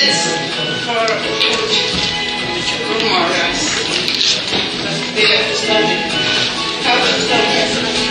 minutes for rumors. We have to start it. How to start it?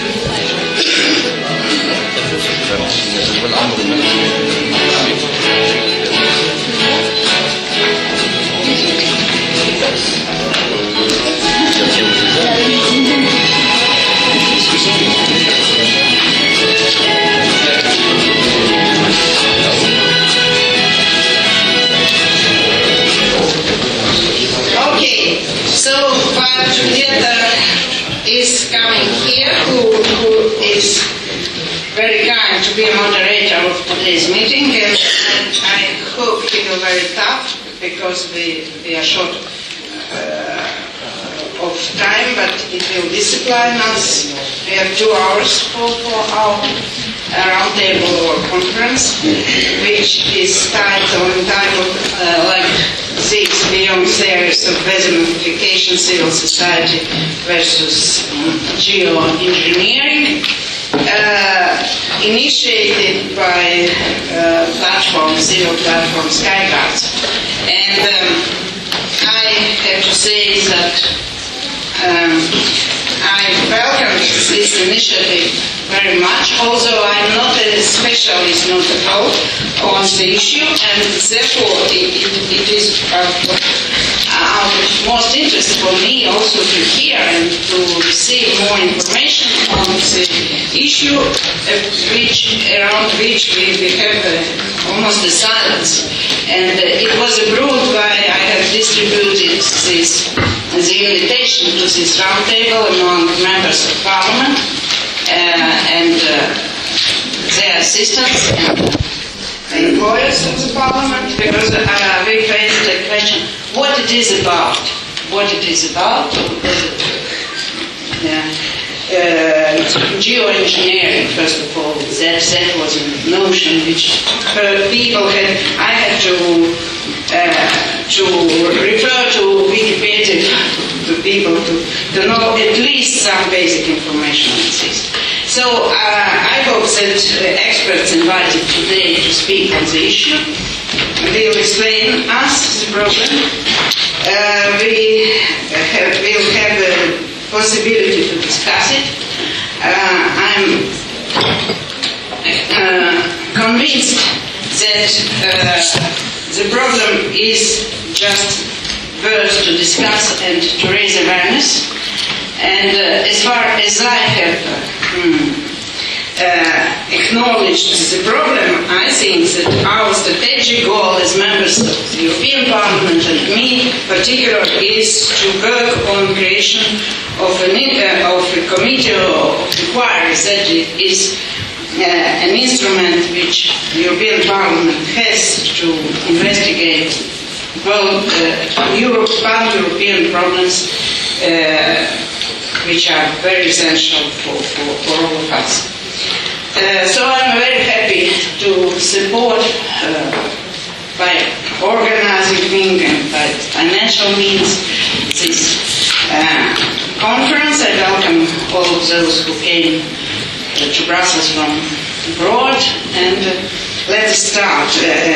Okay, so while Julieta is coming here, who is very kind to be a moderator of today's meeting, and I hope it will be very tough because we are short of time, but it will discipline us. We have 2 hours for our roundtable or conference, which is titled like this: Beyond Theories of Desertification, Civil Society versus Geoengineering. Initiated by civil platform Skyguards. And I have to say that I welcome this initiative very much, although I'm not a specialist, not at all, on the issue, and therefore it is of most interest for me also to hear and to receive more information on the issue around which we have almost a silence. And it was approved by, I have distributed the invitation to this roundtable among members of parliament and their assistants and employers of the parliament, because we faced the question what it is about. Geoengineering, first of all, that was a notion which people had. I had to refer to Wikipedia to people to know at least some basic information on this. So I hope that experts invited today to speak on the issue will explain us the problem. We'll have the possibility to discuss it. I'm convinced that the problem is just worth to discuss and to raise awareness. And as far as I have acknowledged the problem, I think that our strategic goal as members of the European Parliament, and me in particular, is to work on creation of a committee of inquiry that is an instrument which the European Parliament has to investigate pan-European problems which are very essential for all of us. So I'm very happy to support by organizing and by financial means this conference. I welcome all of those who came to Brussels from abroad, and let's start.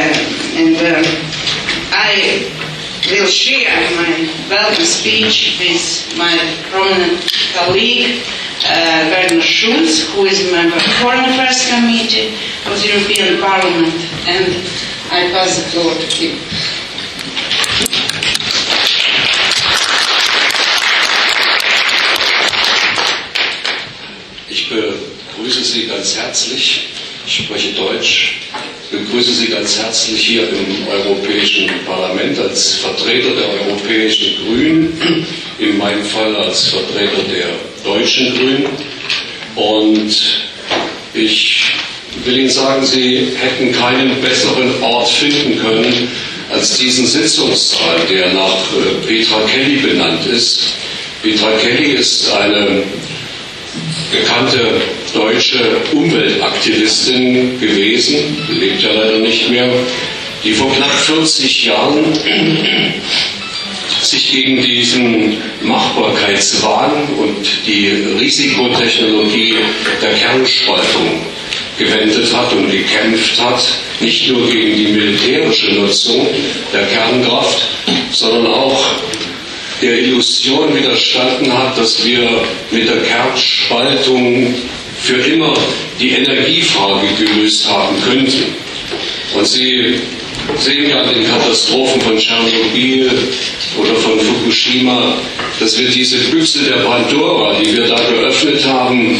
I will share my welcome speech with my prominent colleague Werner Schulz, who is a member of the Foreign Affairs Committee of the European Parliament, and I pass the floor to him. Ich begrüße Sie ganz herzlich, ich spreche Deutsch, begrüße Sie ganz herzlich hier im Europäischen Parlament als Vertreter der Europäischen Grünen, in meinem Fall als Vertreter der Deutschen Grünen. Und ich will Ihnen sagen, Sie hätten keinen besseren Ort finden können als diesen Sitzungssaal, der nach Petra Kelly benannt ist. Petra Kelly ist eine bekannte deutsche Umweltaktivistin gewesen, lebt ja leider nicht mehr, die vor knapp 40 Jahren sich gegen diesen Machbarkeitswahn und die Risikotechnologie der Kernspaltung gewendet hat und gekämpft hat, nicht nur gegen die militärische Nutzung der Kernkraft, sondern auch der Illusion widerstanden hat, dass wir mit der Kernspaltung für immer die Energiefrage gelöst haben könnten. Und Sie sehen ja den Katastrophen von Tschernobyl oder von Fukushima, dass wir diese Büchse der Pandora, die wir da geöffnet haben,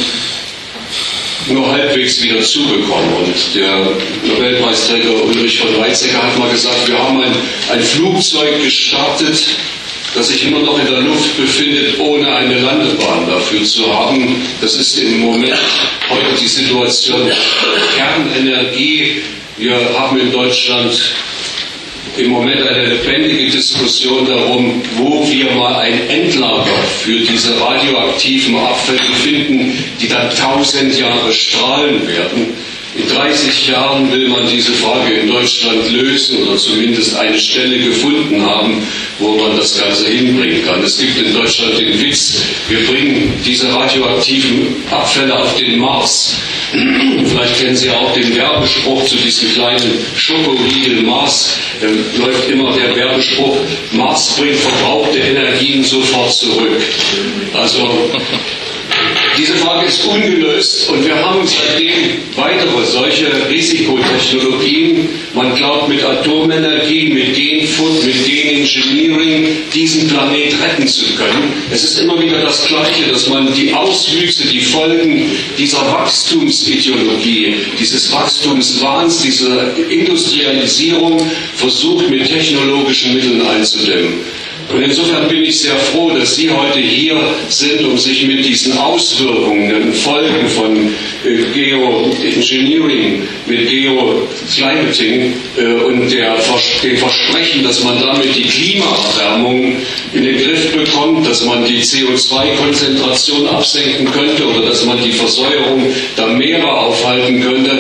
nur halbwegs wieder zubekommen. Und der Nobelpreisträger Ulrich von Weizsäcker hat mal gesagt, wir haben ein Flugzeug gestartet, das sich immer noch in der Luft befindet, ohne eine Landebahn dafür zu haben. Das ist im Moment heute die Situation. Kernenergie. Wir haben in Deutschland im Moment eine lebendige Diskussion darum, wo wir mal ein Endlager für diese radioaktiven Abfälle finden, die dann 1000 Jahre strahlen werden. In 30 Jahren will man diese Frage in Deutschland lösen oder zumindest eine Stelle gefunden haben, wo man das Ganze hinbringen kann. Es gibt in Deutschland den Witz, wir bringen diese radioaktiven Abfälle auf den Mars. Vielleicht kennen Sie auch den Werbespruch zu diesem kleinen Schokoriegel Mars. Da läuft immer der Werbespruch, Mars bringt verbrauchte Energien sofort zurück. Also diese Frage ist ungelöst und wir haben seitdem weitere solche Risikotechnologien. Man glaubt mit Atomenergie, mit Genfood, mit Genengineering diesen Planet retten zu können. Es ist immer wieder das Gleiche, dass man die Auswüchse, die Folgen dieser Wachstumsideologie, dieses Wachstumswahns, dieser Industrialisierung versucht mit technologischen Mitteln einzudämmen. Und insofern bin ich sehr froh, dass Sie heute hier sind, um sich mit diesen Auswirkungen, den Folgen von Geoengineering, mit Geoclimating und dem Versprechen, dass man damit die Klimaerwärmung in den Griff bekommt, dass man die CO2-Konzentration absenken könnte oder dass man die Versäuerung der Meere aufhalten könnte,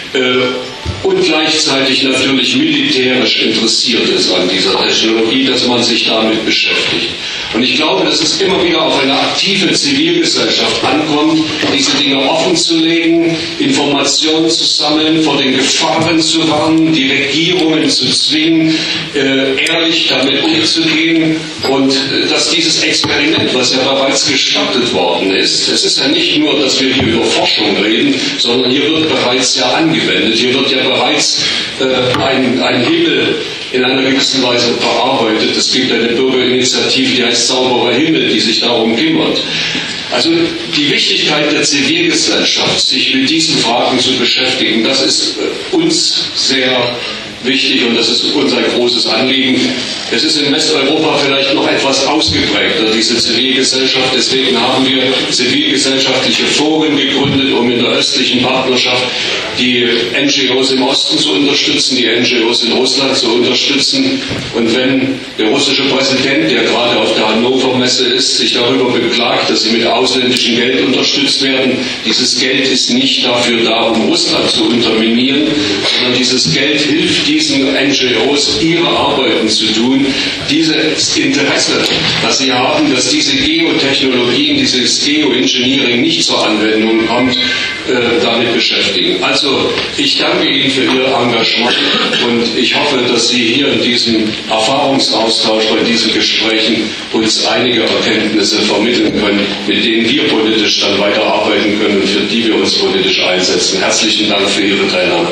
und gleichzeitig natürlich militärisch interessiert ist an dieser Technologie, dass man sich damit beschäftigt. Und ich glaube, dass es immer wieder auf eine aktive Zivilgesellschaft ankommt, diese Dinge offenzulegen, Informationen zu sammeln, vor den Gefahren zu warnen, die Regierungen zu zwingen, ehrlich damit umzugehen und dass dieses Experiment, was ja bereits gestartet worden ist, es ist ja nicht nur, dass wir hier über Forschung reden, sondern hier wird bereits ja angewendet, hier wird ja bereits ein Himmel in einer gewissen Weise verarbeitet. Es gibt eine Bürgerinitiative, die heißt Sauberer Himmel, die sich darum kümmert. Also die Wichtigkeit der Zivilgesellschaft, sich mit diesen Fragen zu beschäftigen, das ist uns sehr wichtig und das ist uns ein großes Anliegen. Es ist in Westeuropa vielleicht noch etwas ausgeprägter, diese Zivilgesellschaft. Deswegen haben wir zivilgesellschaftliche Foren gegründet, um in der östlichen Partnerschaft die NGOs im Osten zu unterstützen, die NGOs in Russland zu unterstützen. Und wenn der russische Präsident, der gerade auf der Hannover Messe ist, sich darüber beklagt, dass sie mit ausländischem Geld unterstützt werden, dieses Geld ist nicht dafür da, um Russland zu unterminieren, sondern dieses Geld hilft diesen NGOs, ihre Arbeiten zu tun. Dieses Interesse, das sie haben, dass diese Geotechnologien, dieses Geoengineering nicht zur Anwendung kommt, damit beschäftigen. Also ich danke Ihnen für Ihr Engagement und ich hoffe, dass Sie hier in diesem Erfahrungsaustausch, bei diesen Gesprächen uns einige Erkenntnisse vermitteln können, mit denen wir politisch dann weiterarbeiten können und für die wir uns politisch einsetzen. Herzlichen Dank für Ihre Teilnahme.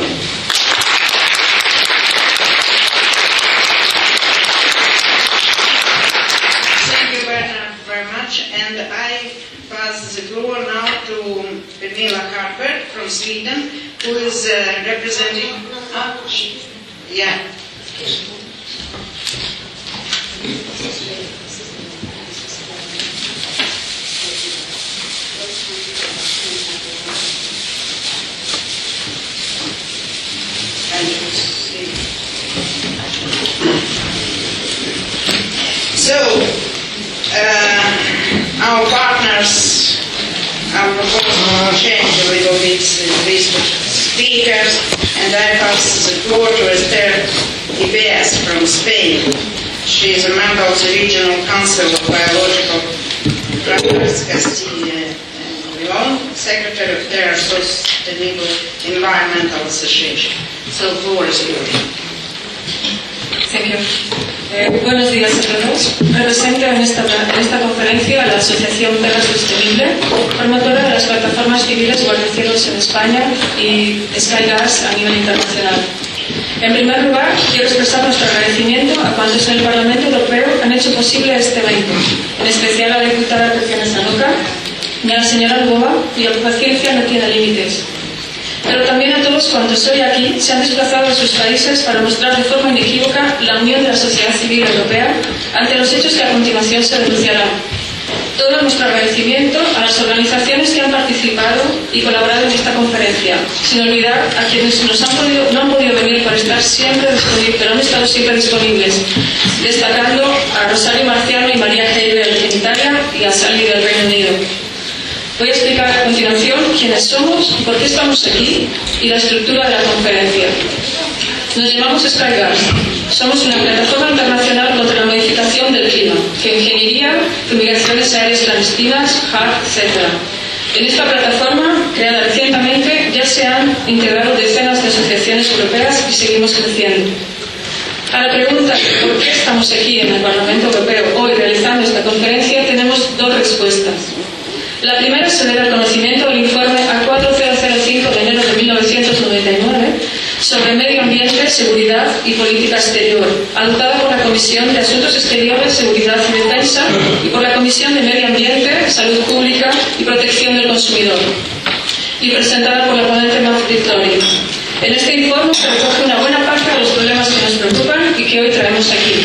And I pass the floor now to Pernilla Harper from Sweden, who is representing. Yeah. Our partners are proposing to change a little bit the list of speakers, and I pass the floor to Esther Ibeas from Spain. She is a member of the Regional Council of Biological Products, Castilla and León, Secretary of Terra Sustainable Environmental Association. So the floor is yours. Thank you. Buenos días a todos. Represento en esta conferencia a la Asociación Terra Sostenible, promotora de las plataformas civiles guardiacielos en España y Sky Gas a nivel internacional. En primer lugar, quiero expresar nuestro agradecimiento a cuantos en el Parlamento Europeo han hecho posible este evento, en especial a la diputada Tatiana Ždanoka y a la señora Lvova, cuya paciencia no tiene límites. Pero también a todos cuantos hoy aquí se han desplazado a sus países para mostrar de forma inequívoca la unión de la sociedad civil europea ante los hechos que a continuación se denunciarán. Todo nuestro agradecimiento a las organizaciones que han participado y colaborado en esta conferencia, sin olvidar a quienes no han podido venir por estar siempre disponibles, pero han estado siempre disponibles, destacando a Rosario Marciano y María Heidel en Italia y a Sally del Reino Unido. Voy a explicar a continuación quiénes somos, por qué estamos aquí y la estructura de la conferencia. Nos llamamos Sky Gas. Somos una plataforma internacional contra la modificación del clima, geoingeniería, fumigaciones aéreas clandestinas, HARP, etc. En esta plataforma, creada recientemente, ya se han integrado decenas de asociaciones europeas y seguimos creciendo. A la pregunta de por qué estamos aquí en el Parlamento Europeo hoy realizando esta conferencia, tenemos dos respuestas. La primera se debe al conocimiento del informe A4005 de enero de 1999 sobre medio ambiente, seguridad y política exterior, adoptada por la Comisión de Asuntos Exteriores, Seguridad y Defensa y por la Comisión de Medio Ambiente, Salud Pública y Protección del Consumidor, y presentada por la ponente Matt Victory. En este informe se recoge una buena parte de los problemas que nos preocupan y que hoy traemos aquí.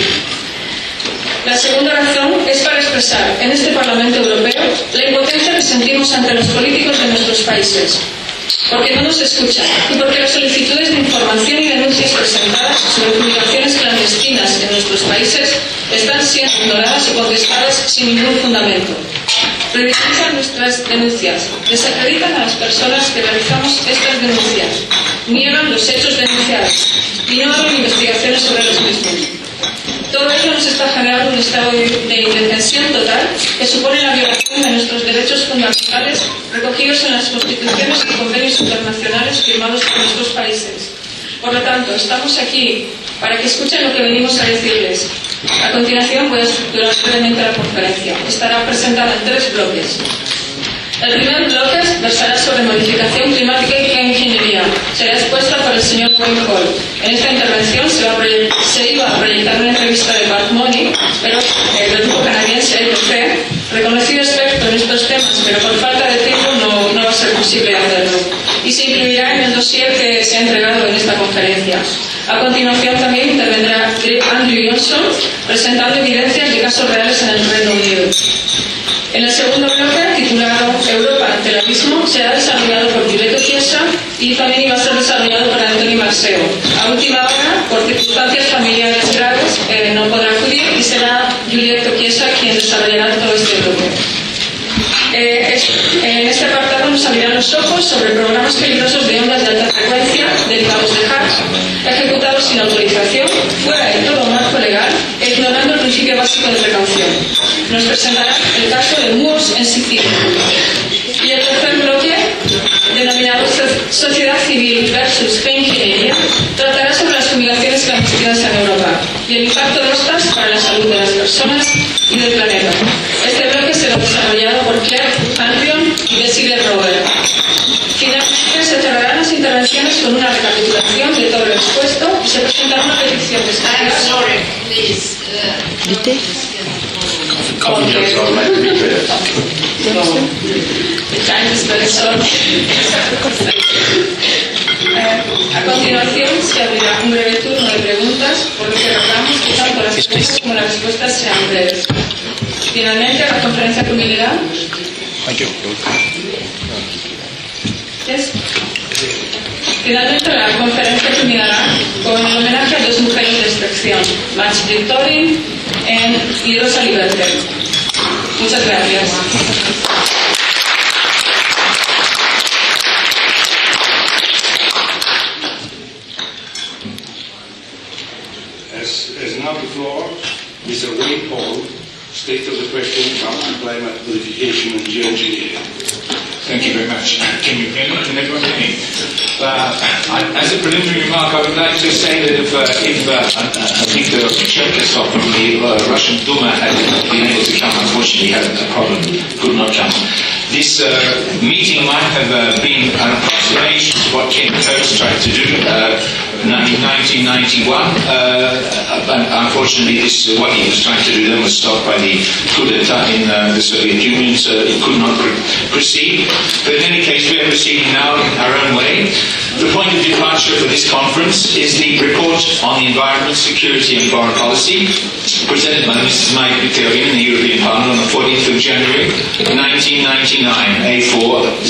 La segunda razón es para expresar en este Parlamento Europeo la impotencia que sentimos ante los políticos de nuestros países, porque no nos escuchan y porque las solicitudes de información y denuncias presentadas sobre fumigaciones clandestinas en nuestros países están siendo ignoradas o contestadas sin ningún fundamento. Ridiculizan nuestras denuncias, desacreditan a las personas que realizamos estas denuncias, niegan los hechos denunciados y no abren investigaciones sobre los mismos. Todo ello nos está generando un estado de indefensión total que supone la violación de nuestros derechos fundamentales recogidos en las constituciones y convenios internacionales firmados por nuestros países. Por lo tanto, estamos aquí para que escuchen lo que venimos a decirles. A continuación voy a estructurar brevemente la conferencia. Estará presentada en 3 bloques. El primer bloque versará sobre modificación climática y geoingeniería. Será expuesta por el señor Wayne Hall. En esta intervención se iba a proyectar una entrevista de Bart Money, pero el grupo canadiense IPC, reconocido experto en estos temas, pero por falta de tiempo no va a ser posible hacerlo. Y se incluirá en el dossier que se ha entregado en esta conferencia. A continuación también intervendrá Andrew Johnson, presentando evidencias de casos reales en el Reino Unido. En el segundo bloque, titulado Europa ante el abismo, será desarrollado por Giulietto Chiesa y también iba a ser desarrollado por Anthony Marseo. A última hora, por circunstancias familiares graves, no podrá acudir y será Giulietto Chiesa quien desarrollará todo este bloque. En este apartado nos abrirán los ojos sobre programas peligrosos de ondas de alta frecuencia derivados de HARP, ejecutados sin autorización, fuera de todo marco legal e ignorando el principio básico de precaución. Nos presentará el caso de Moors en Sicilia. Y el tercer bloque, denominado Sociedad Civil versus Geoingeniería, tratará sobre las fumigaciones clandestinas en Europa y el impacto de estas para la salud de las personas y del planeta. Este bloque será desarrollado por Claire Hanrion y Bessie Robert. Finalmente se cerrarán las intervenciones con una recapitulación de todo lo expuesto y se presentará una petición de A continuación se abrirá un breve turno de preguntas, por lo que rogamos que tanto las preguntas como las respuestas sean breves. Finalmente, la conferencia culminará. Finalmente, la conferencia culminará con el homenaje a 2 mujeres de excepción, Matt Victory y Rosalie Berger. Muchas gracias. As now the floor, Mr. Wayne Hall, State of the Question, Climate Modification and Geoengineering. Thank you very much. Can you hear me? Can everyone hear me? As a preliminary remark, I would like to say that if I think the Cherkessov from the Russian Duma had been able to come, unfortunately he had a problem, could not come. This meeting might have been an approximation to what Ken Kurz tried to do in 1991. Unfortunately, what he was trying to do then was stopped by the coup d'etat in the Soviet Union, so it could not proceed. But in any case, we are proceeding now in our own way. The point of departure for this conference is the report on the environment, security and foreign policy, presented by Mrs. Mike Peterin in the European Parliament on the 14th of January 1999, A4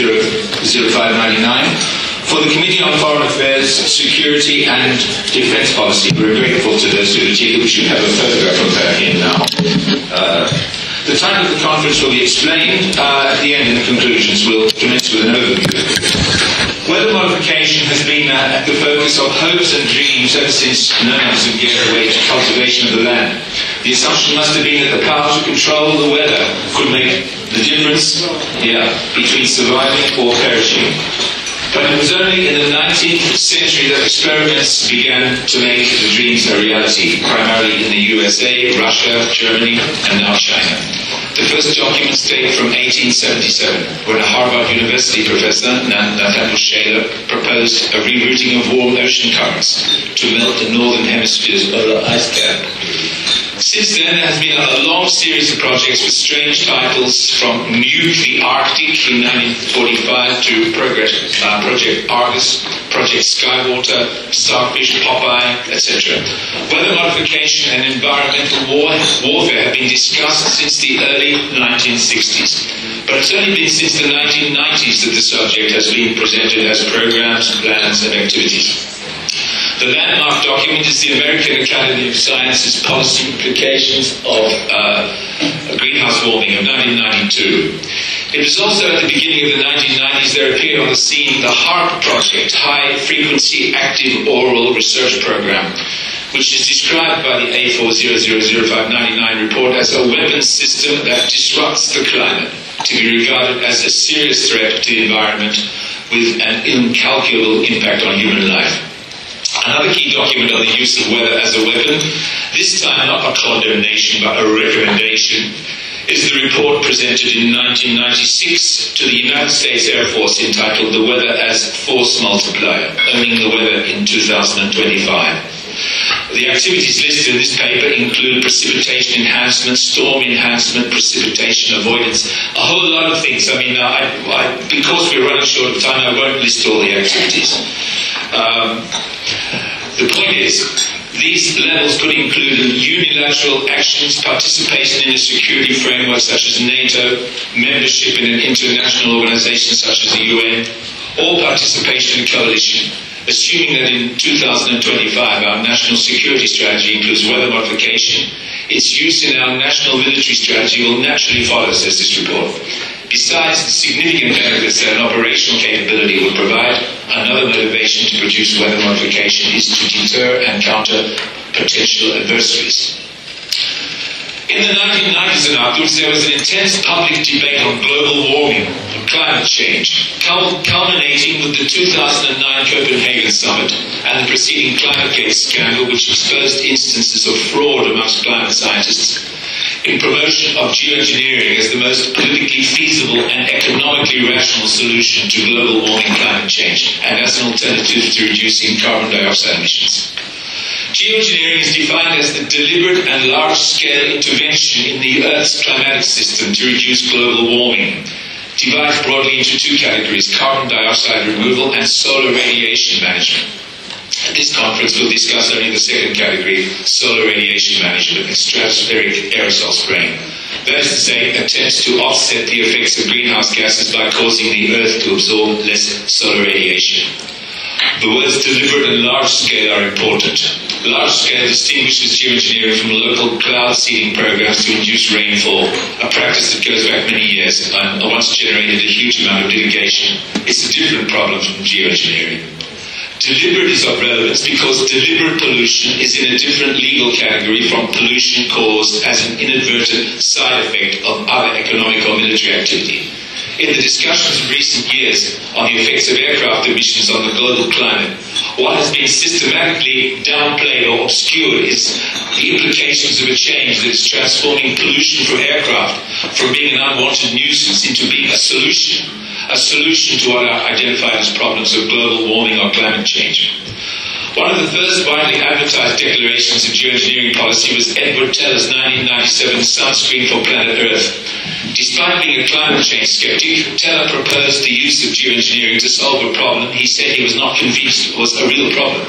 000599. For the Committee on Foreign Affairs, Security and Defence Policy. We're grateful to the Secretary. We should have a photograph of her here now. The time of the conference will be explained at the end in the conclusions. We'll commence with an overview. Weather modification has been at the focus of hopes and dreams ever since nomads have given way to cultivation of the land. The assumption must have been that the power to control the weather could make the difference between surviving or perishing. But it was only in the 19th century that experiments began to make the dreams a reality, primarily in the USA, Russia, Germany, and now China. The first documents date from 1877, when a Harvard University professor, Nathaniel Shaler, proposed a rerouting of warm ocean currents to melt the northern hemisphere's polar ice cap. Since then, there has been a long series of projects with strange titles, from Nuke the Arctic in 1945 to Project Argus, Project Skywater, Starfish, Popeye, etc. Weather modification and environmental warfare have been discussed since the early 1960s. But it's only been since the 1990s that the subject has been presented as programs, plans and activities. The landmark document is the American Academy of Sciences Policy Implications of Greenhouse Warming of 1992. It was also at the beginning of the 1990s there appeared on the scene the HARP project, High Frequency Active Oral Research Program, which is described by the A4000599 report as a weapons system that disrupts the climate, to be regarded as a serious threat to the environment with an incalculable impact on human life. Another key document on the use of weather as a weapon, this time not a condemnation but a recommendation, is the report presented in 1996 to the United States Air Force entitled The Weather as Force Multiplier, Owning the Weather in 2025. The activities listed in this paper include precipitation enhancement, storm enhancement, precipitation avoidance, a whole lot of things. I mean, because we're running short of time, I won't list all the activities. The point is, these levels could include unilateral actions, participation in a security framework such as NATO, membership in an international organization such as the UN, or participation in a coalition. Assuming that in 2025 our national security strategy includes weather modification, its use in our national military strategy will naturally follow, says this report. Besides the significant benefits that an operational capability will provide, another motivation to produce weather modification is to deter and counter potential adversaries. In the 1990s and afterwards, there was an intense public debate on global warming and climate change, culminating with the 2009 Copenhagen Summit and the preceding ClimateGate scandal, which exposed instances of fraud amongst climate scientists in promotion of geoengineering as the most politically feasible and economically rational solution to global warming climate change and as an alternative to reducing carbon dioxide emissions. Geoengineering is defined as the deliberate and large-scale intervention in the Earth's climatic system to reduce global warming, divided broadly into two categories: carbon dioxide removal and solar radiation management. At this conference, we'll discuss only the second category, solar radiation management and stratospheric aerosol spraying. That is to say, attempts to offset the effects of greenhouse gases by causing the Earth to absorb less solar radiation. The words deliberate and large-scale are important. Large-scale distinguishes geoengineering from local cloud seeding programs to induce rainfall, a practice that goes back many years and once generated a huge amount of litigation. It's a different problem from geoengineering. Deliberate is of relevance because deliberate pollution is in a different legal category from pollution caused as an inadvertent side effect of other economic or military activity. In the discussions of recent years on the effects of aircraft emissions on the global climate, what has been systematically downplayed or obscured is the implications of a change that is transforming pollution from aircraft from being an unwanted nuisance into being a solution to what are identified as problems of global warming or climate change. One of the first widely advertised declarations of geoengineering policy was Edward Teller's 1997 Sunscreen for Planet Earth. Despite being a climate change skeptic, Teller proposed the use of geoengineering to solve a problem he said he was not convinced was a real problem.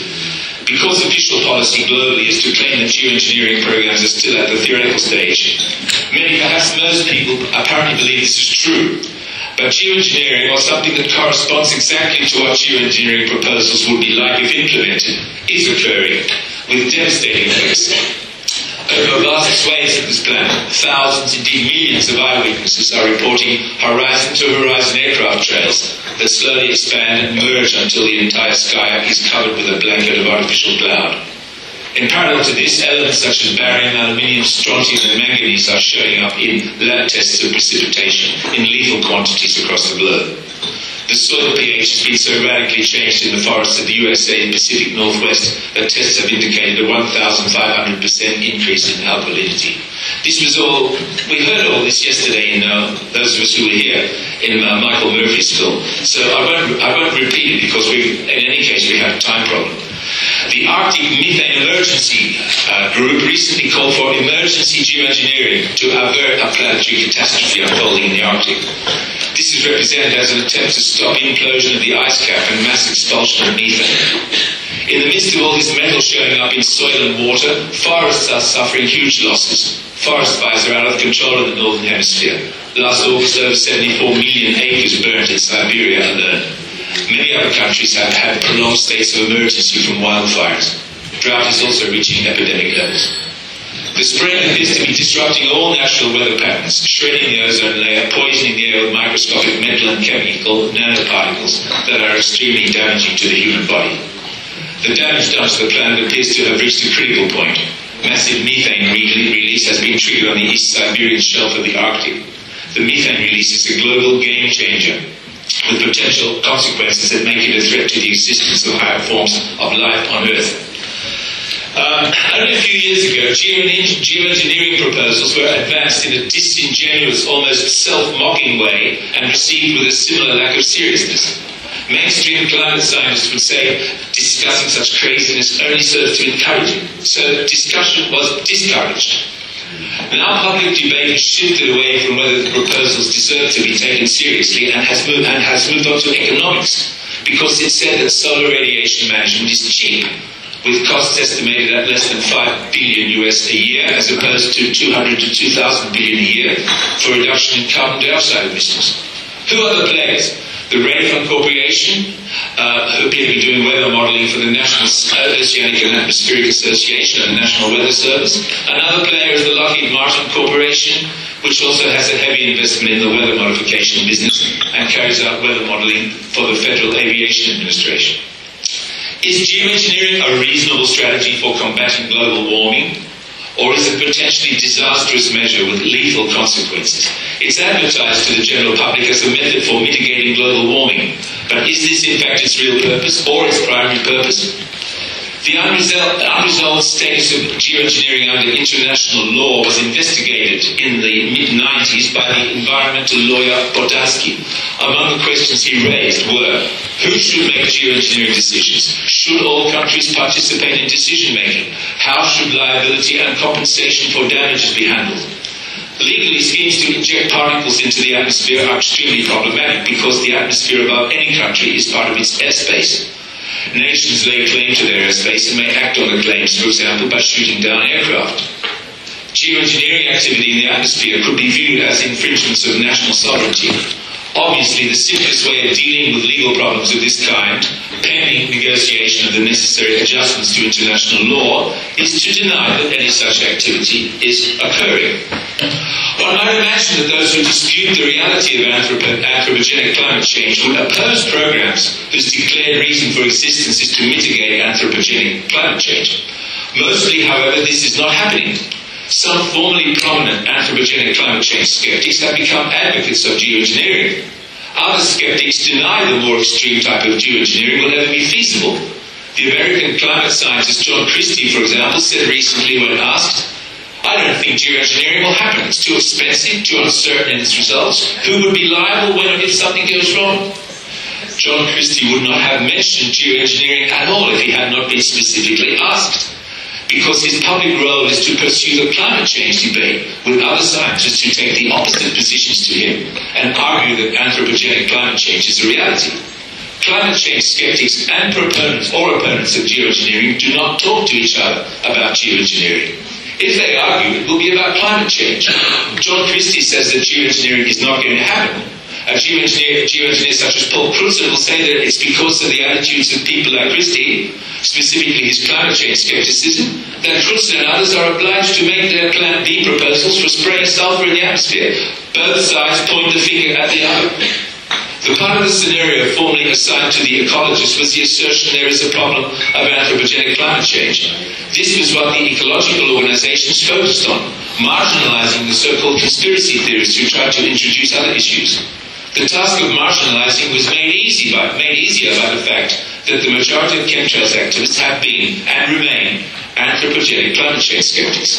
Because official policy globally is to claim that geoengineering programs are still at the theoretical stage, many, perhaps most people, apparently believe this is true. But geoengineering, or something that corresponds exactly to what geoengineering proposals would be like if implemented, is occurring with devastating effects. Over vast swathes of this planet, thousands, indeed millions of eyewitnesses are reporting horizon-to-horizon aircraft trails that slowly expand and merge until the entire sky is covered with a blanket of artificial cloud. In parallel to this, elements such as barium, aluminium, strontium and manganese are showing up in lab tests of precipitation in lethal quantities across the globe. The soil pH has been so radically changed in the forests of the USA and Pacific Northwest that tests have indicated a 1,500% increase in alkalinity. This was all, we heard all this yesterday in, those of us who were here, in Michael Murphy's film. So I won't repeat it because in any case we have a time problem. The Arctic Methane Emergency Group recently called for emergency geoengineering to avert a planetary catastrophe unfolding in the Arctic. This is represented as an attempt to stop implosion of the ice cap and mass expulsion of methane. In the midst of all this metal showing up in soil and water, forests are suffering huge losses. Forest fires are out of control in the Northern Hemisphere. Last August, over 74 million acres burnt in Siberia alone. Many other countries have had prolonged states of emergency from wildfires. Drought is also reaching epidemic levels. The spring appears to be disrupting all natural weather patterns, shredding the ozone layer, poisoning the air with microscopic metal and chemical nanoparticles that are extremely damaging to the human body. The damage done to the planet appears to have reached a critical point. Massive methane release has been triggered on the East Siberian shelf of the Arctic. The methane release is a global game changer, with potential consequences that make it a threat to the existence of higher forms of life on Earth. Only a few years ago, geoengineering proposals were advanced in a disingenuous, almost self-mocking way and received with a similar lack of seriousness. Mainstream climate scientists would say discussing such craziness only serves to encourage it, so discussion was discouraged. Now public debate has shifted away from whether the proposals deserve to be taken seriously and has moved on to economics, because it said that solar radiation management is cheap, with costs estimated at less than $5 billion US a year, as opposed to $200 to $2,000 billion a year for reduction in carbon dioxide emissions. Who are the players? The Raytheon Corporation, who appear to be doing weather modelling for the National Oceanic and Atmospheric Association and the National Weather Service. Another player is the Lockheed Martin Corporation, which also has a heavy investment in the weather modification business and carries out weather modelling for the Federal Aviation Administration. Is geoengineering a reasonable strategy for combating global warming? Or is it potentially disastrous measure with lethal consequences? It's advertised to the general public as a method for mitigating global warming, but is this in fact its real purpose or its primary purpose? The unresolved status of geoengineering under international law was investigated in the mid-90s by the environmental lawyer Bodansky. Among the questions he raised were, who should make geoengineering decisions? Should all countries participate in decision-making? How should liability and compensation for damages be handled? Legally, schemes to inject particles into the atmosphere are extremely problematic because the atmosphere above any country is part of its airspace. Nations lay claim to their airspace and may act on the claims, for example, by shooting down aircraft. Geoengineering activity in the atmosphere could be viewed as infringements of national sovereignty. Obviously, the simplest way of dealing with legal problems of this kind, pending negotiation of the necessary adjustments to international law, is to deny that any such activity is occurring. One might imagine that those who dispute the reality of anthropogenic climate change would oppose programs whose declared reason for existence is to mitigate anthropogenic climate change. Mostly, however, this is not happening. Some formerly prominent anthropogenic climate change skeptics have become advocates of geoengineering. Other skeptics deny the more extreme type of geoengineering will ever be feasible. The American climate scientist John Christie, for example, said recently when asked, "I don't think geoengineering will happen. It's too expensive, too uncertain in its results. Who would be liable when or if something goes wrong?" John Christie would not have mentioned geoengineering at all if he had not been specifically asked, because his public role is to pursue the climate change debate with other scientists who take the opposite positions to him and argue that anthropogenic climate change is a reality. Climate change skeptics and proponents or opponents of geoengineering do not talk to each other about geoengineering. If they argue, it will be about climate change. John Christie says that geoengineering is not going to happen. A geoengineer such as Paul Crutzen will say that it's because of the attitudes of people like Christie, specifically his climate change skepticism, that Crutzen and others are obliged to make their Plan B proposals for spraying sulfur in the atmosphere. Both sides point the finger at the other. The part of the scenario formerly assigned to the ecologists was the assertion there is a problem of anthropogenic climate change. This was what the ecological organizations focused on, marginalizing the so-called conspiracy theorists who tried to introduce other issues. The task of marginalizing was made easier by the fact that the majority of chemtrails activists have been and remain anthropogenic climate change skeptics.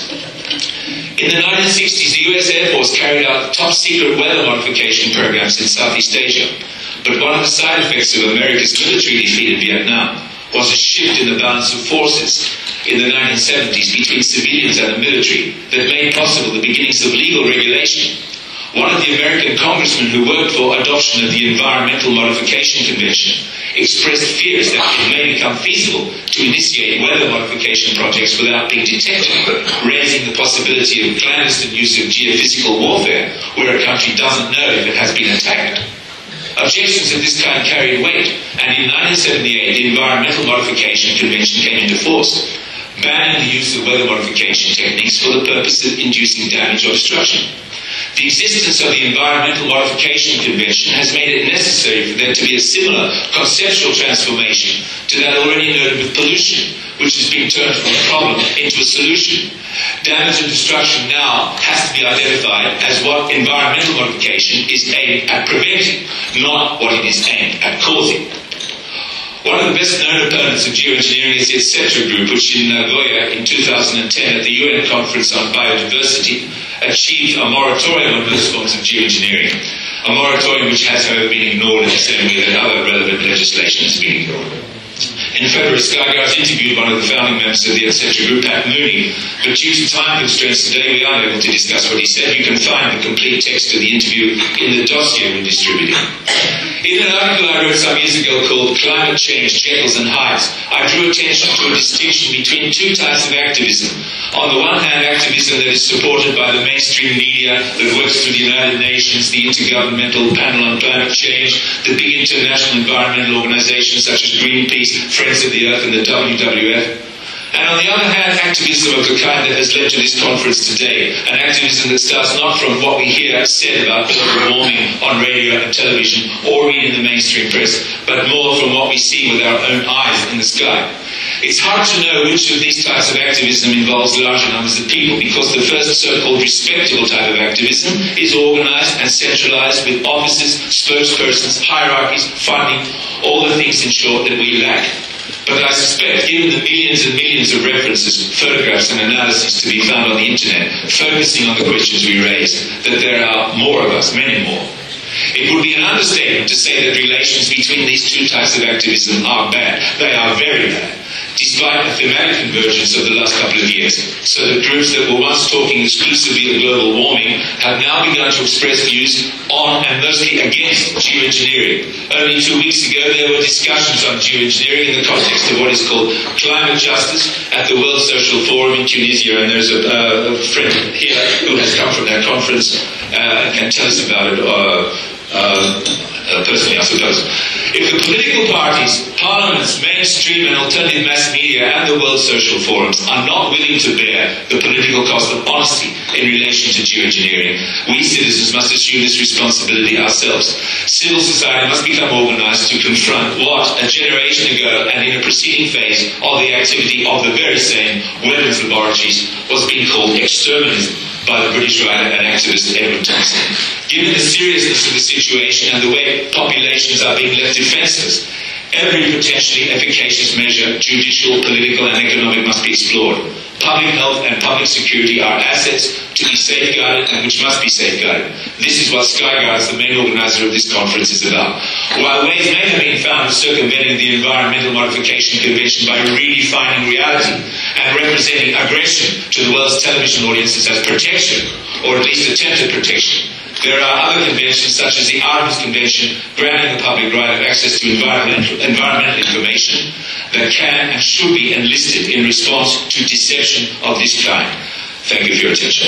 In the 1960s, the US Air Force carried out top-secret weather modification programs in Southeast Asia. But one of the side effects of America's military defeat in Vietnam was a shift in the balance of forces in the 1970s between civilians and the military that made possible the beginnings of legal regulation. One of the American congressmen who worked for adoption of the Environmental Modification Convention expressed fears that it may become feasible to initiate weather modification projects without being detected, raising the possibility of clandestine use of geophysical warfare where a country doesn't know if it has been attacked. Objections of this kind carried weight, and in 1978 the Environmental Modification Convention came into force, banning the use of weather modification techniques for the purpose of inducing damage or destruction. The existence of the Environmental Modification Convention has made it necessary for there to be a similar conceptual transformation to that already noted with pollution, which has been turned from a problem into a solution. Damage and destruction now has to be identified as what environmental modification is aimed at preventing, not what it is aimed at causing. One of the best-known opponents of geoengineering is the Etc. Group, which in Nagoya in 2010 at the UN Conference on Biodiversity achieved a moratorium on most forms of geoengineering, a moratorium which has, however, been ignored in the same way that other relevant legislation has been ignored. In February, Sky Guards interviewed one of the founding members of the Etc. Group, Pat Mooney, but due to time constraints today we aren't able to discuss what he said. You can find the complete text of the interview in the dossier we're distributing. In an article I wrote some years ago called Climate Change, Jekylls and Hydes, I drew attention to a distinction between two types of activism. On the one hand, activism that is supported by the mainstream media that works through the United Nations, the Intergovernmental Panel on Climate Change, the big international environmental organizations such as Greenpeace, Friends of the Earth and the WWF. And on the other hand, activism of the kind that has led to this conference today, an activism that starts not from what we hear said about global warming on radio and television or read in the mainstream press, but more from what we see with our own eyes in the sky. It's hard to know which of these types of activism involves larger numbers of people, because the first so-called respectable type of activism is organized and centralized with offices, spokespersons, hierarchies, funding, all the things in short that we lack. But I suspect, given the millions and millions of references, photographs and analyses to be found on the internet, focusing on the questions we raise, that there are more of us, many more. It would be an understatement to say that relations between these two types of activism are bad. They are very bad, despite the thematic convergence of the last couple of years, so that groups that were once talking exclusively of global warming have now begun to express views on and mostly against geoengineering. Only 2 weeks ago there were discussions on geoengineering in the context of what is called climate justice at the World Social Forum in Tunisia, and there's a friend here who has come from that conference and can tell us about it personally, I suppose. If the political parties, parliaments, mainstream and alternative mass media and the World Social Forums are not willing to bear the political cost of honesty in relation to geoengineering, we citizens must assume this responsibility ourselves. Civil society must become organized to confront what, a generation ago and in a preceding phase of the activity of the very same weapons laboratories, was being called extremism by the British writer and activist Edward Thompson. Given the seriousness of the situation and the way populations are being left defenceless, every potentially efficacious measure, judicial, political and economic, must be explored. Public health and public security are assets to be safeguarded and which must be safeguarded. This is what Skyguards, the main organizer of this conference, is about. While ways may have been found of circumventing the Environmental Modification Convention by redefining reality and representing aggression to the world's television audiences as protection, or at least attempted protection, there are other conventions, such as the Artemis Convention, granting the public right of access to environmental information, that can and should be enlisted in response to deception of this kind. Thank you for your attention.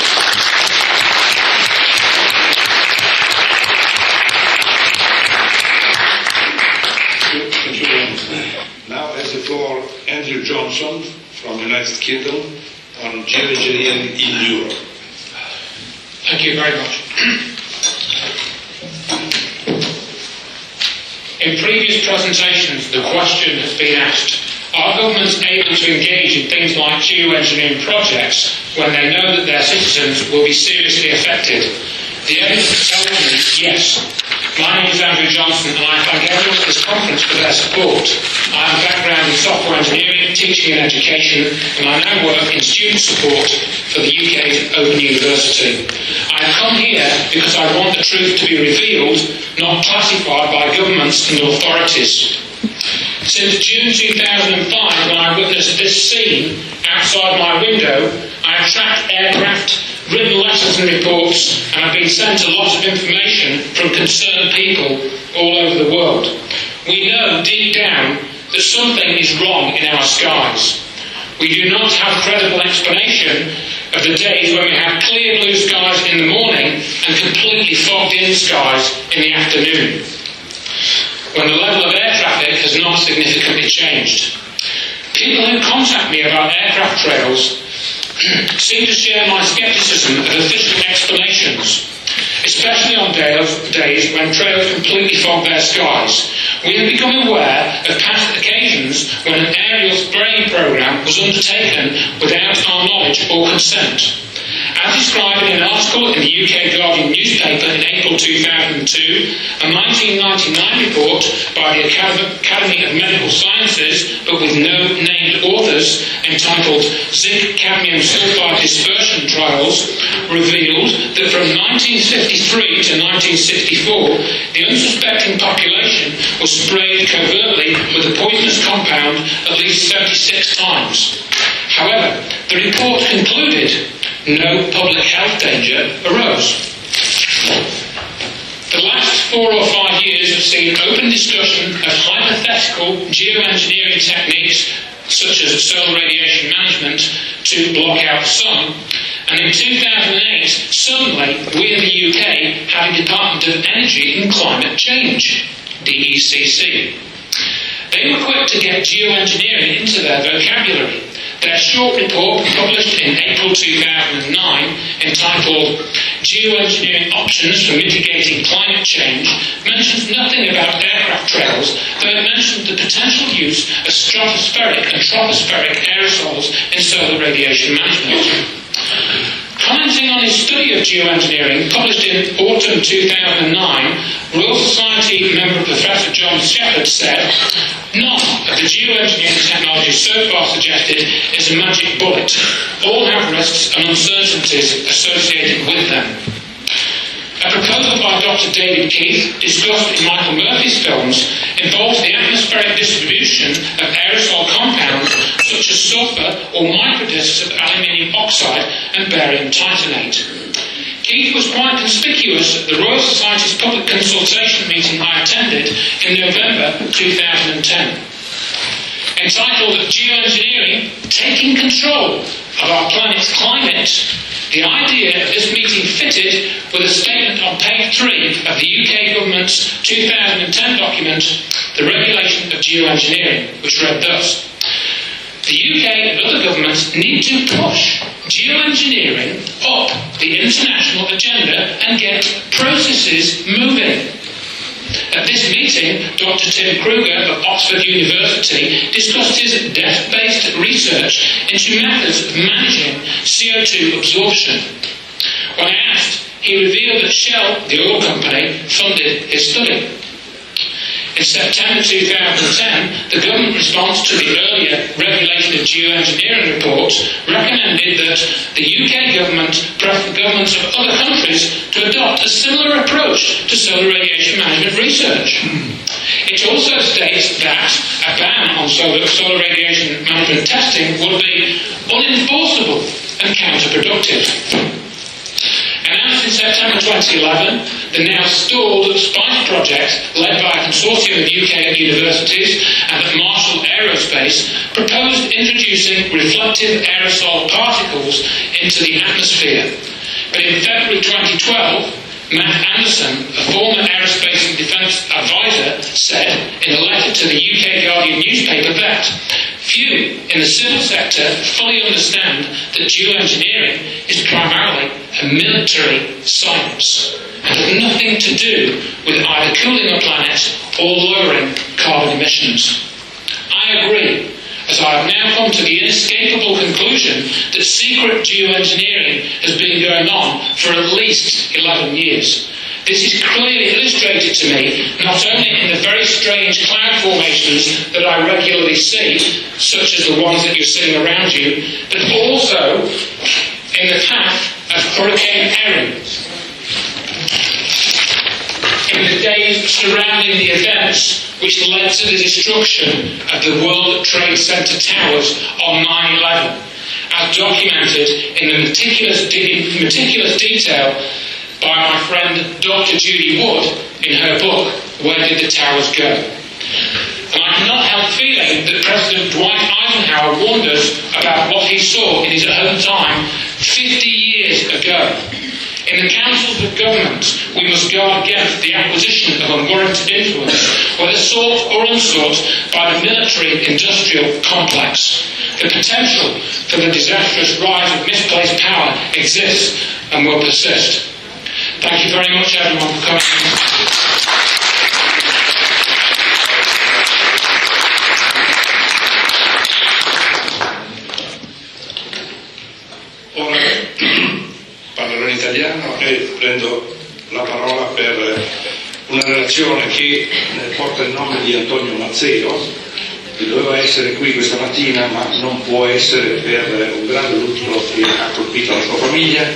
Thank you. Now has the floor Andrew Johnson from the United Kingdom on geoengineering in Europe. Thank you very much. In previous presentations, the question has been asked, are governments able to engage in things like geoengineering projects when they know that their citizens will be seriously affected? The evidence tells me yes. My name is Andrew Johnson and I thank everyone at this conference for their support. I have a background in software engineering, teaching and education, and I now work in student support for the UK's Open University. I have come here because I want the truth to be revealed, not classified by governments and authorities. Since June 2005, when I witnessed this scene outside my window, I have tracked aircraft, written letters and reports, and have been sent a lot of information from concerned people all over the world. We know deep down that something is wrong in our skies. We do not have credible explanation of the days when we have clear blue skies in the morning and completely fogged in skies in the afternoon, when the level of air traffic has not significantly changed. People who contact me about aircraft trails seem to share my scepticism of official explanations, especially on days when trails completely fog their skies. We have become aware of past occasions when an aerial spraying programme was undertaken without our knowledge or consent. As described in an article in the UK Guardian newspaper in April 2002, a 1999 report by the Academy of Medical Sciences, but with no named authors, entitled Zinc Cadmium Sulfide Dispersion Trials, revealed that from 1953 to 1964, the unsuspecting population was sprayed covertly with a poisonous compound at least 76 times. However, the report concluded no public health danger arose. The last 4 or 5 years have seen open discussion of hypothetical geoengineering techniques such as solar radiation management to block out the sun. And in 2008, suddenly, we in the UK had a Department of Energy and Climate Change, DECC. They were quick to get geoengineering into their vocabulary. Their short report, published in April 2009, entitled Geoengineering Options for Mitigating Climate Change, mentions nothing about aircraft trails, though it mentions the potential use of stratospheric and tropospheric aerosols in solar radiation management. Commenting on his study of geoengineering, published in autumn 2009, Royal Society member Professor John Shepherd said, "None of the geoengineering technologies so far suggested is a magic bullet. All have risks and uncertainties associated with them." A proposal by Dr. David Keith, discussed in Michael Murphy's films, involves the atmospheric distribution of aerosol compounds such as sulfur or microdiscs of aluminium oxide and barium titanate. Keith was quite conspicuous at the Royal Society's public consultation meeting I attended in November 2010. Entitled Geoengineering, Taking Control of Our Planet's Climate, the idea of this meeting fitted with a statement on page 3 of the UK government's 2010 document, The Regulation of Geoengineering, which read thus: "The UK and other governments need to push geoengineering up the international agenda and get processes moving." At this meeting, Dr. Tim Kruger of Oxford University discussed his depth-based research into methods of managing CO2 absorption. When I asked, he revealed that Shell, the oil company, funded his study. In September 2010, the government response to the earlier Regulation of Geoengineering report recommended that the UK government pressed the governments of other countries to adopt a similar approach to solar radiation management research. It also states that a ban on solar radiation management testing would be unenforceable and counterproductive. Announced in September 2011, the now stalled SPICE project, led by a consortium of UK universities and at Marshall Aerospace, proposed introducing reflective aerosol particles into the atmosphere. But in February 2012, Matt Anderson, a former aerospace and defence advisor, said in a letter to the UK Guardian newspaper that few in the civil sector fully understand that geoengineering is primarily a military science and has nothing to do with either cooling a planet or lowering carbon emissions. I agree, as I have now come to the inescapable conclusion that secret geoengineering has been going on for at least 11 years. This is clearly illustrated to me not only in the very strange cloud formations that I regularly see, such as the ones that you're seeing around you, but also in the path of Hurricane Erin. In the days surrounding the events which led to the destruction of the World Trade Center towers on 9/11, as documented in the meticulous detail by my friend Dr. Judy Wood in her book, Where Did the Towers Go? And I cannot help feeling that President Dwight Eisenhower warned us about what he saw in his own time 50 years ago. In the councils of government, we must guard against the acquisition of unwarranted influence, whether sought or unsought, by the military-industrial complex. The potential for the disastrous rise of misplaced power exists and will persist. Thank you very much, everyone, for coming. Ora parlerò in italiano e prendo la parola per una relazione che porta il nome di Antonio Mazzeo, che doveva essere qui questa mattina ma non può essere per un grave lutto che ha colpito la sua famiglia.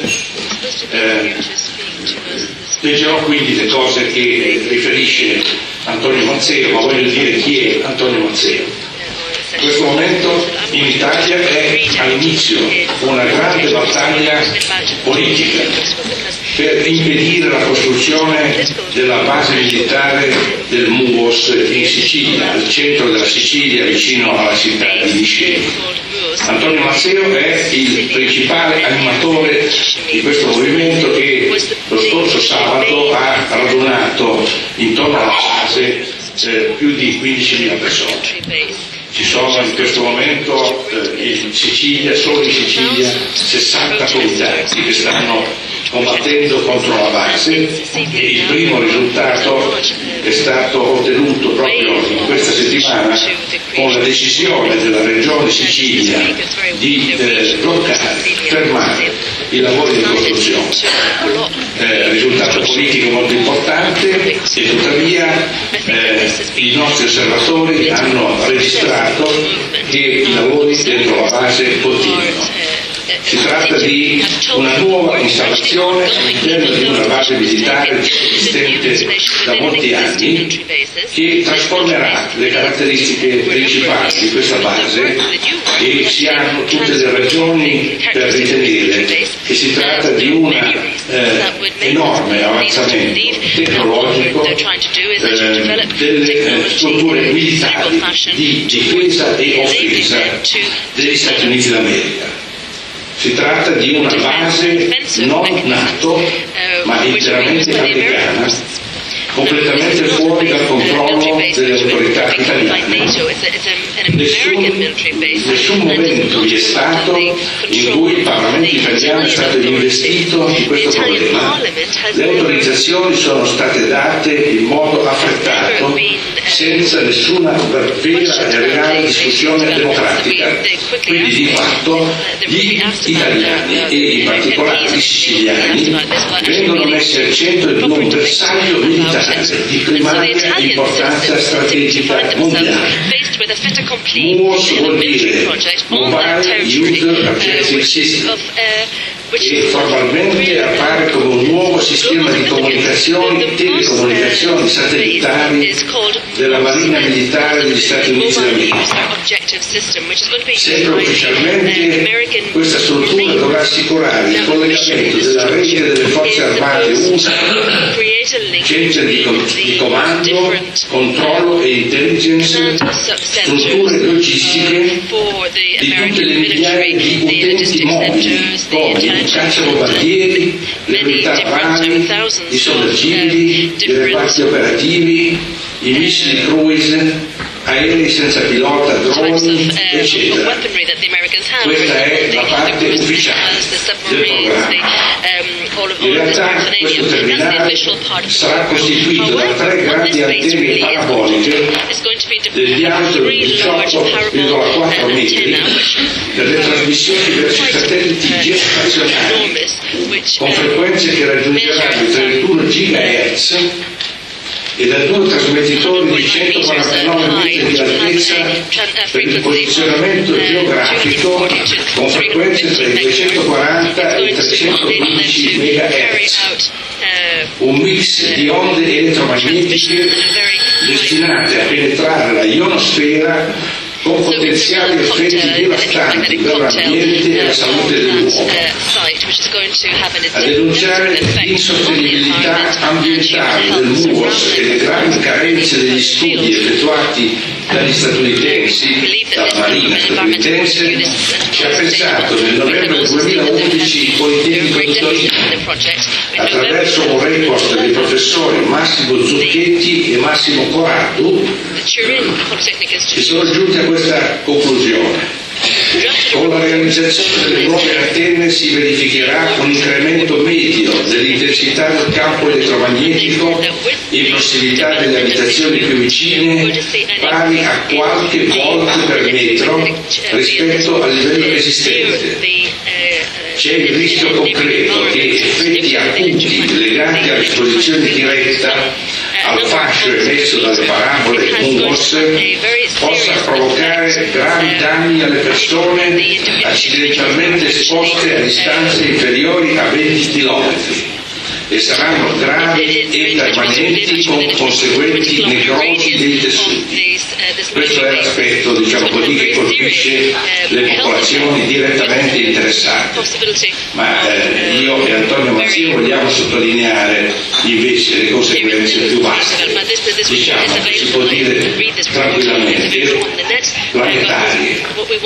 Leggerò quindi le cose che riferisce Antonio Mazzeo, ma voglio dire chi è Antonio Mazzeo. In questo momento in Italia è all'inizio una grande battaglia politica per impedire la costruzione della base militare del MUOS in Sicilia, al centro della Sicilia, vicino alla città di Niscemi. Antonio Mazzeo è il principale animatore di questo movimento che lo scorso sabato ha radunato intorno alla base più di 15.000 persone. Ci sono in questo momento in Sicilia, solo in Sicilia, 60 comitati che stanno combattendo contro la base e il primo risultato è stato ottenuto proprio in questa settimana con la decisione della Regione Sicilia di bloccare, fermare i lavori di costruzione. Risultato politico molto importante e tuttavia i nostri osservatori hanno registrato che i lavori dentro la base continuano. Si tratta di una nuova installazione all'interno di una base militare esistente da molti anni che trasformerà le caratteristiche principali di questa base e si hanno tutte le ragioni per ritenere che si tratta di un enorme avanzamento tecnologico delle strutture militari di difesa e offesa degli Stati Uniti d'America. Si tratta di una base non NATO, ma interamente americana, completamente fuori dal controllo delle autorità italiane. Nessun momento vi è stato in cui il Parlamento italiano è stato investito di questo problema. Le autorizzazioni sono state date in modo affrettato, senza nessuna vera e reale discussione democratica. Quindi di fatto gli italiani e in particolare i siciliani vengono messi al centro di un bersaglio militare di primaria importanza strategica mondiale. MUOS vuol dire Mobile User Objective System e formalmente appare come un nuovo sistema di comunicazioni e telecomunicazioni satellitari della Marina Militare degli Stati Uniti d'America. Sempre ufficialmente questa struttura dovrà assicurare il collegamento della rete delle forze armate USA, centri di comando, controllo e intelligence, strutture logistiche di tutte le migliaia di utenti mobili, come i cacciabombardieri, le unità navali, i sommergibili, i reparti operativi, i missili cruise, aerei senza pilota, droni, eccetera. Questa è la parte ufficiale del programma. In realtà questo terminale sarà costituito da 3 grandi antenne paraboliche del diametro di 18,4 metri per le trasmissioni verso i satelliti geostazionari con frequenze che raggiungeranno i 31 GHz e da 2 trasmettitori di 149 metri di altezza per il posizionamento geografico con frequenze tra i 240 e i 315 MHz. Un mix di onde elettromagnetiche destinate a penetrare la ionosfera con potenziali effetti devastanti per l'ambiente e la salute dell'uomo. A denunciare l'insostenibilità ambientale del MUOS e le grandi carenze degli studi effettuati dagli statunitensi, dalla Marina statunitense, ci ha pensato nel novembre 2011 il Politecnico di Torino attraverso un report dei professori Massimo Zucchetti e Massimo Corrado, che sono giunti a questa conclusione. Con la realizzazione delle nuove antenne si verificherà un incremento medio dell'intensità del campo elettromagnetico in prossimità delle abitazioni più vicine, pari a qualche volt per metro rispetto al livello esistente. C'è il rischio concreto che effetti acuti legati all'esposizione diretta al fascio emesso dalle parabole MUOS possa provocare gravi danni alle persone accidentalmente esposte a distanze inferiori a 20 km e saranno gravi e permanenti con conseguenti necrosi dei tessuti. Questo è l'aspetto, diciamo così, che colpisce le popolazioni direttamente interessate. Ma io e Antonio Mazzini vogliamo sottolineare invece le conseguenze più vaste, diciamo, si può dire tranquillamente, planetarie.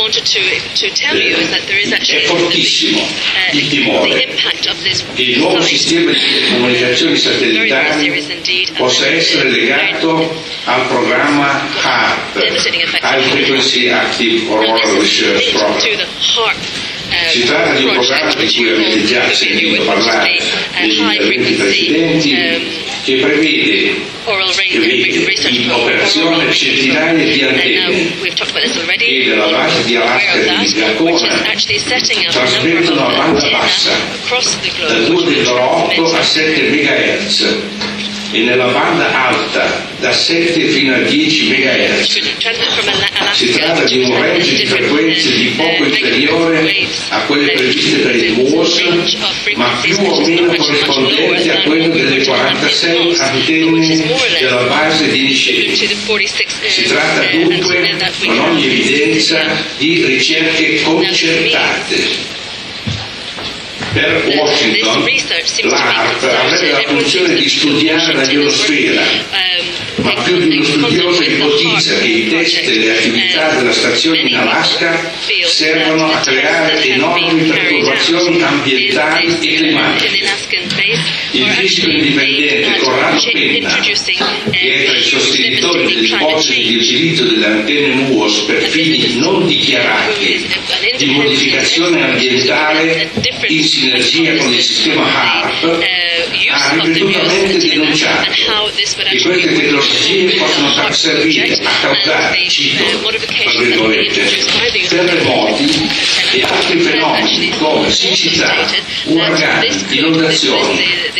È fortissimo il timore che il nuovo sistema di comunicazioni satellitari possa essere legato al programma HAARP, High Frequency Active Auroral Research Program. Si tratta di un programma di cui avete già sentito parlare negli interventi precedenti, che prevede l'operazione centinaia di antenne che dalla base di Alaska di Giacona trasmettono a banda bassa da 2,8 a 7 MHz e nella banda alta da 7 fino a 10 MHz. Si tratta di un range di frequenze di poco inferiore a quelle previste per il MUOS, ma più o meno corrispondente a quello delle 46 antenne della base di Niscedi. Si tratta dunque, con ogni evidenza, di ricerche concertate. Per Washington, l'ARP avrebbe la funzione di studiare la ionosfera, ma più di uno studioso ipotizza che i test e le attività della stazione in Alaska servono a creare enormi perturbazioni implicazioni ambientali e climatiche. Il fisico indipendente Corrado Penna, che è tra i sostenitori dell'ipotesi di utilizzo delle antenne MUOS per fini non dichiarati di modificazione ambientale in sinergia con il sistema HARP, ha ripetutamente denunciato che queste tecnologie possono far servire a causare, cito, tra virgolette, terremoti e altri fenomeni come siccità, uragani, inondazioni,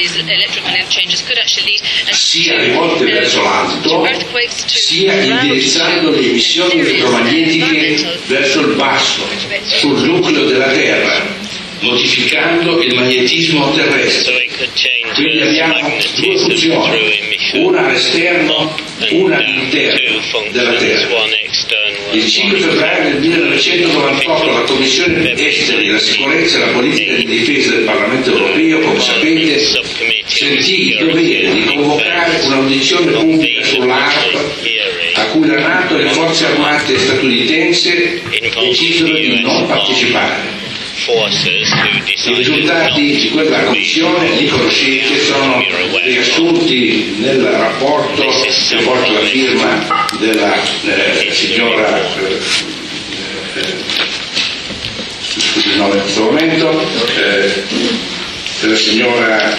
sia rivolte verso l'alto, sia indirizzando le emissioni elettromagnetiche verso il basso, sul nucleo della Terra, modificando il magnetismo terrestre. Quindi abbiamo due funzioni, una all'esterno, una all'interno della Terra. Il 5 febbraio del 1998 la Commissione Esteri, la Sicurezza e la Politica di Difesa del Parlamento Europeo, come sapete, sentì il dovere di convocare un'audizione pubblica sull'ARP a cui la NATO e le forze armate statunitensi decisero di non partecipare. I risultati di quella commissione, li conoscete, sono riassunti nel rapporto che porta la firma della signora, scusi il nome in questo momento, della signora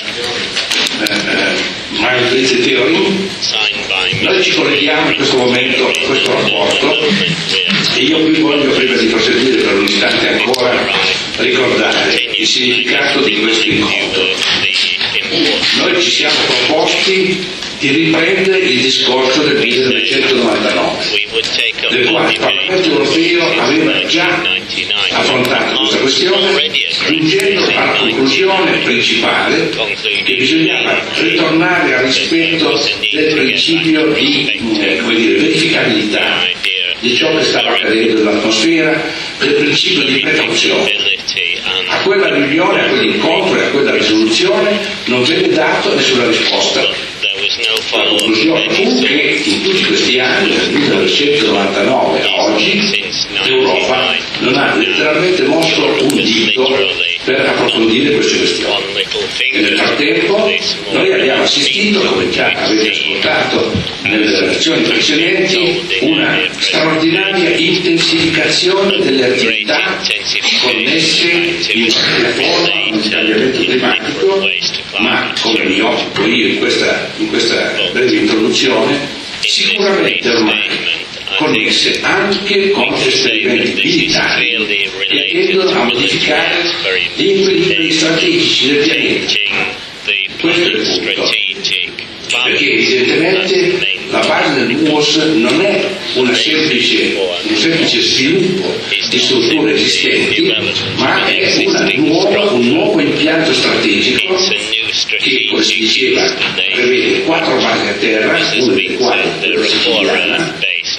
Margrethe Theorin. Noi ci colleghiamo in questo momento a questo rapporto e io qui voglio, prima di proseguire per un istante ancora, ricordare il significato di questo incontro. Noi ci siamo proposti di riprendere il discorso del 1999, del quale il Parlamento Europeo aveva già affrontato questa questione, giungendo alla conclusione principale che bisognava ritornare al rispetto del principio di verificabilità di ciò che stava accadendo nell'atmosfera, del principio di precauzione. A quella riunione, a quell'incontro e a quella risoluzione non venne dato nessuna risposta. La conclusione fu che in tutti questi anni, dal 1999 a oggi, l'Europa non ha letteralmente mosso un dito per approfondire queste questioni. E nel frattempo noi abbiamo assistito, come già avete ascoltato nelle relazioni precedenti, una straordinaria intensificazione delle attività connesse in qualche forma al cambiamento climatico, ma come mi occupo io in questa breve introduzione, sicuramente ormai connesse anche con esperimenti militari che tendono a modificare gli equilibri strategici del pianeta. Questo è il punto, perché evidentemente la base del MUOS non è un semplice sviluppo di strutture esistenti, ma è un nuovo impianto strategico che, come si diceva, prevede 4 basi a terra, una delle quali è siciliana,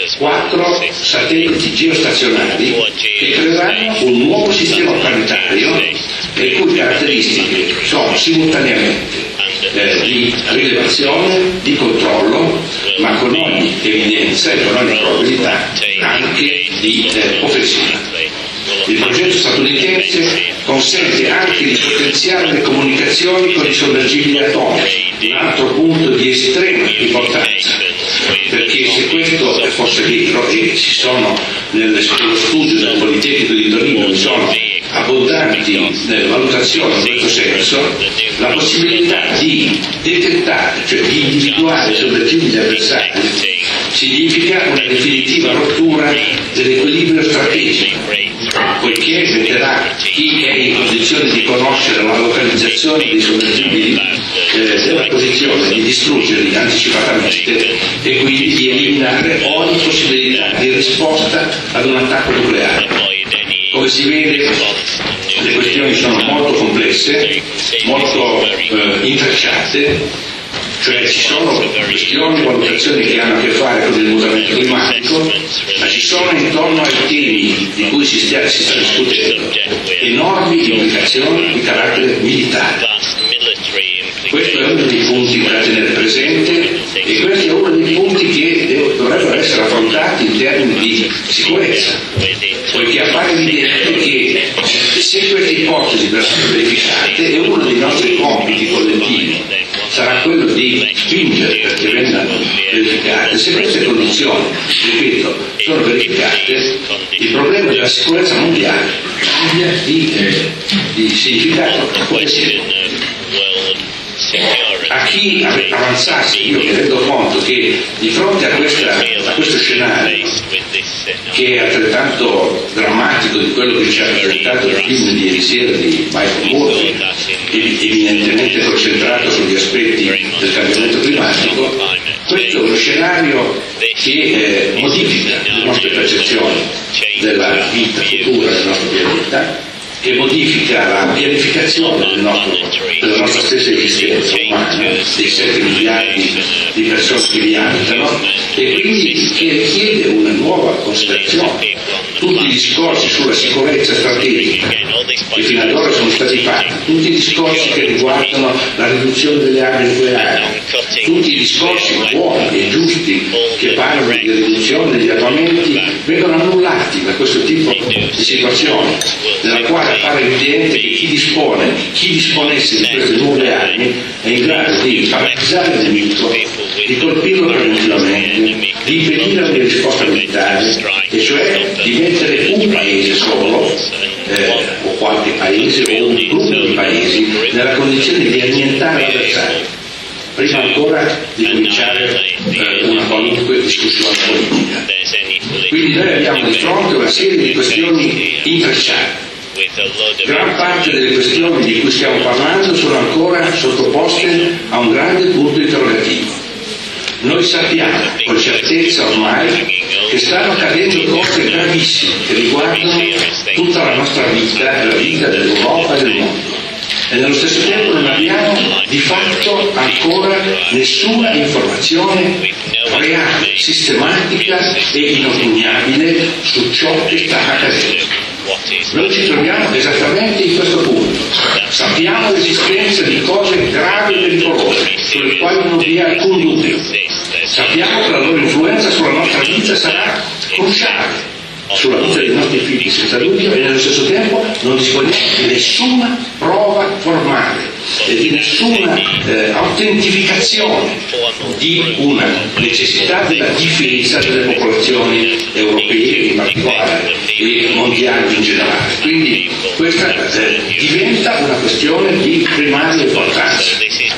4 satelliti geostazionari che creeranno un nuovo sistema planetario le cui caratteristiche sono simultaneamente di rilevazione, di controllo, ma con ogni evidenza e con ogni probabilità anche di offensiva. Il progetto statunitense consente anche di potenziare le comunicazioni con i sommergibili atomici, un altro punto di estrema importanza, perché se questo fosse vero, e ci sono nello studio del Politecnico di Torino vi sono abbondanti valutazioni in questo senso, la possibilità di detettare, cioè di individuare i sommergibili avversari, significa una definitiva rottura dell'equilibrio strategico, poiché metterà chi è in condizione di conoscere la localizzazione dei sommergibili nella posizione di distruggerli anticipatamente e quindi di eliminare ogni possibilità di risposta ad un attacco nucleare. Come si vede, le questioni sono molto complesse, molto intrecciate, cioè ci sono questioni, valutazioni che hanno a che fare con il mutamento climatico, ma ci sono intorno ai temi di cui si sta discutendo enormi implicazioni di carattere militare. Questo è uno dei punti da tenere presente e questo è uno dei punti che dovrebbero essere affrontati in termini di sicurezza, poiché appare evidente che se questi ipotesi verranno verificate e uno dei nostri compiti collettivi sarà quello di spingere perché vengano verificate. Se queste condizioni, ripeto, sono verificate, il problema della sicurezza mondiale cambia di significato complessivo. A chi avanzasse, io mi rendo conto che di fronte a questo scenario, che è altrettanto drammatico di quello che ci ha presentato il film di ieri sera di Michael Moore, evidentemente concentrato sugli aspetti del cambiamento climatico, questo è uno scenario che modifica le nostre percezioni della vita futura del nostro pianeta, che modifica la pianificazione della nostra stessa esistenza umana, dei 7 miliardi di persone che vi abitano, e quindi che richiede una nuova considerazione. Tutti i discorsi sulla sicurezza strategica che fino ad ora sono stati fatti, tutti i discorsi che riguardano la riduzione delle armi nucleari, tutti i discorsi buoni e giusti che parlano di riduzione degli armamenti vengono annullati da questo tipo di situazione, nella quale appare evidente che chi disponesse di queste nuove armi è in grado di paralizzare il nemico, di colpirlo preventivamente, di impedire ogni risposta militare, e cioè di mettere un paese solo, o qualche paese, o un gruppo di paesi, nella condizione di annientare l'avversario, prima ancora di cominciare una qualunque discussione politica. Quindi noi abbiamo di fronte una serie di questioni intrecciate. Gran parte delle questioni di cui stiamo parlando sono ancora sottoposte a un grande punto interrogativo. Noi sappiamo con certezza ormai che stanno accadendo cose gravissime che riguardano tutta la nostra vita, la vita dell'Europa e del mondo. E nello stesso tempo non abbiamo di fatto ancora nessuna informazione reale, sistematica e inoppugnabile su ciò che sta accadendo. Noi ci troviamo esattamente in questo punto. Sappiamo l'esistenza di cose gravi e pericolose, sulle quali non vi è alcun dubbio. Sappiamo che la loro influenza sulla nostra vita sarà cruciale, sulla vita dei nostri figli senza dubbio, e nello stesso tempo non disponiamo di nessuna prova formale e di nessuna autentificazione di una necessità della difesa delle popolazioni europee in particolare e mondiali in generale. Quindi questa diventa una questione di primaria importanza.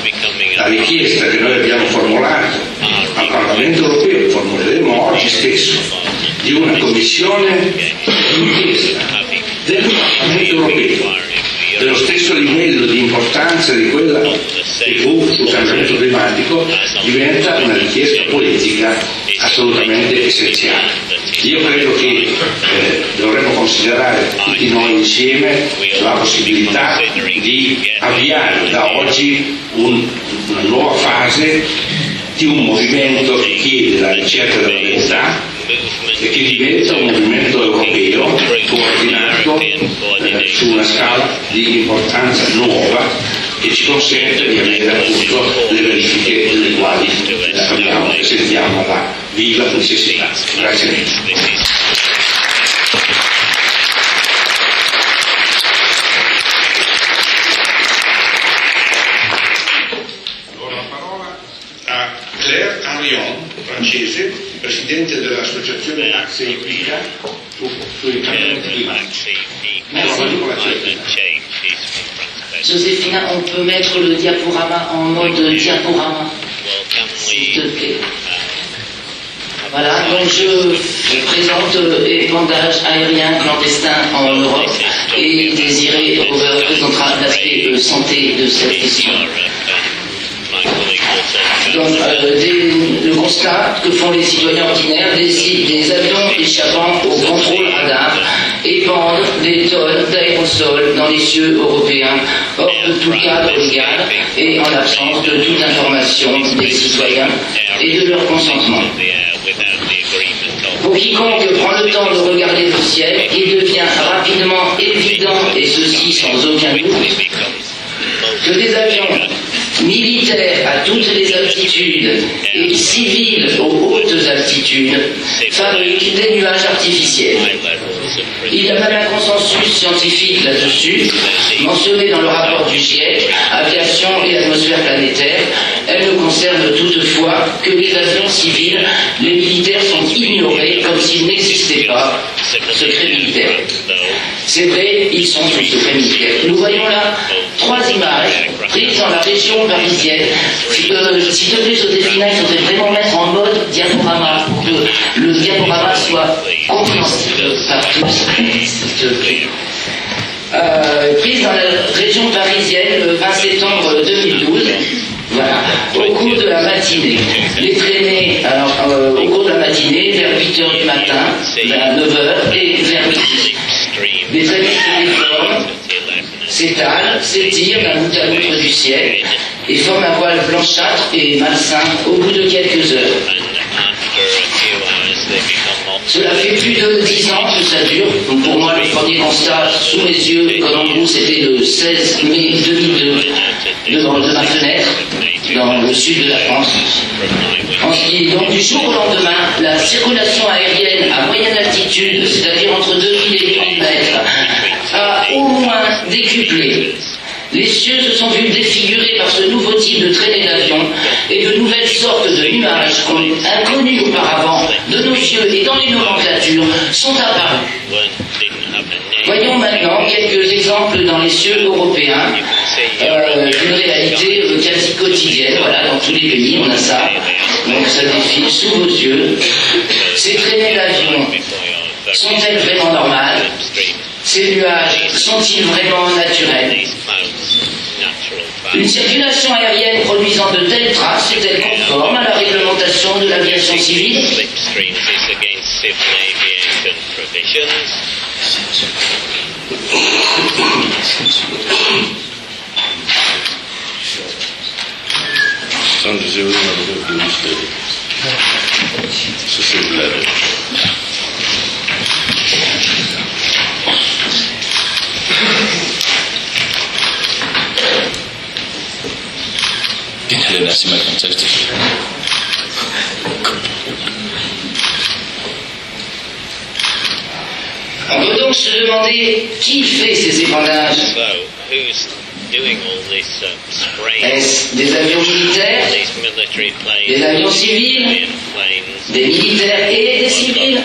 La richiesta che noi abbiamo formulato al Parlamento europeo, formuleremo oggi stesso, di una commissione d'inchiesta del Parlamento europeo dello stesso livello di importanza di quella che fu sul cambiamento climatico, diventa una richiesta politica assolutamente essenziale. Io credo che dovremmo considerare tutti noi insieme la possibilità di avviare da oggi una nuova fase di un movimento che chiede la ricerca della verità e che diventa un movimento europeo coordinato su una scala di importanza nuova che ci consente di avere appunto le verifiche delle quali abbiamo e sentiamo la viva necessità. Grazie mille. Claire Henrion, francese, presidente dell'associazione Axe Iplica sui cambiamenti climatici. Joséphina, on peut mettre le diaporama en mode diaporama, s'il te plaît. Voilà, donc je présente épandage aérien clandestin en Europe et Désiré représentera l'aspect santé de cette question. Donc, le constat que font les citoyens ordinaires, des avions échappant au contrôle radar épandent des tonnes d'aérosols dans les cieux européens, hors de tout cadre légal et en l'absence de toute information des citoyens et de leur consentement. Pour quiconque prend le temps de regarder le ciel, il devient rapidement évident, et ceci sans aucun doute, que des avions militaires à toutes les altitudes et civils aux hautes altitudes fabriquent des nuages artificiels. Il y a même un consensus scientifique là-dessus, mentionné dans le rapport du GIEC, Aviation et atmosphère planétaire. Elle ne concerne toutefois que les avions civils. Les militaires sont ignorés comme s'ils n'existaient pas. Secret militaire. C'est vrai, ils sont sous secret militaire. Nous voyons là 3 images prises dans la région parisienne. S'il te plaît, Joséphine, il faudrait vraiment mettre en mode diaporama pour que le diaporama soit compréhensible par tous, s'il te plaît. Prise dans la région parisienne le 20 septembre 2012. Voilà, au cours de la matinée. Les traînées, au cours de la matinée, vers 8h du matin, vers 9h et vers midi. Les traînées se déforment, s'étalent, s'étirent d'un bout à l'autre du ciel et forment un voile blanchâtre et malsain au bout de quelques heures. Cela fait plus de 10 ans que ça dure. Donc pour moi, le premier constat sous mes yeux, comme en gros, c'était le 16 mai 2002, de ma fenêtre, dans le sud de la France. Donc du jour au lendemain, la circulation aérienne à moyenne altitude, c'est-à-dire entre 2000 et 8000 mètres, a au moins décuplé. Les cieux se sont vus défigurés par ce nouveau type de traînée d'avion et de nouvelles sortes de nuages inconnus auparavant de nos yeux et dans les nomenclatures sont apparus. Voyons maintenant quelques exemples dans les cieux européens d'une réalité quasi quotidienne. Voilà, dans tous les pays on a ça. Donc ça défile sous vos yeux. Ces traînées d'avion sont-elles vraiment normales? Ces nuages sont-ils vraiment naturels? Une circulation aérienne produisant de telles traces est-elle conforme à la réglementation de l'aviation civile? On peut donc se demander qui fait ces épandages. Est-ce des avions militaires, des avions civils, des militaires et des civils?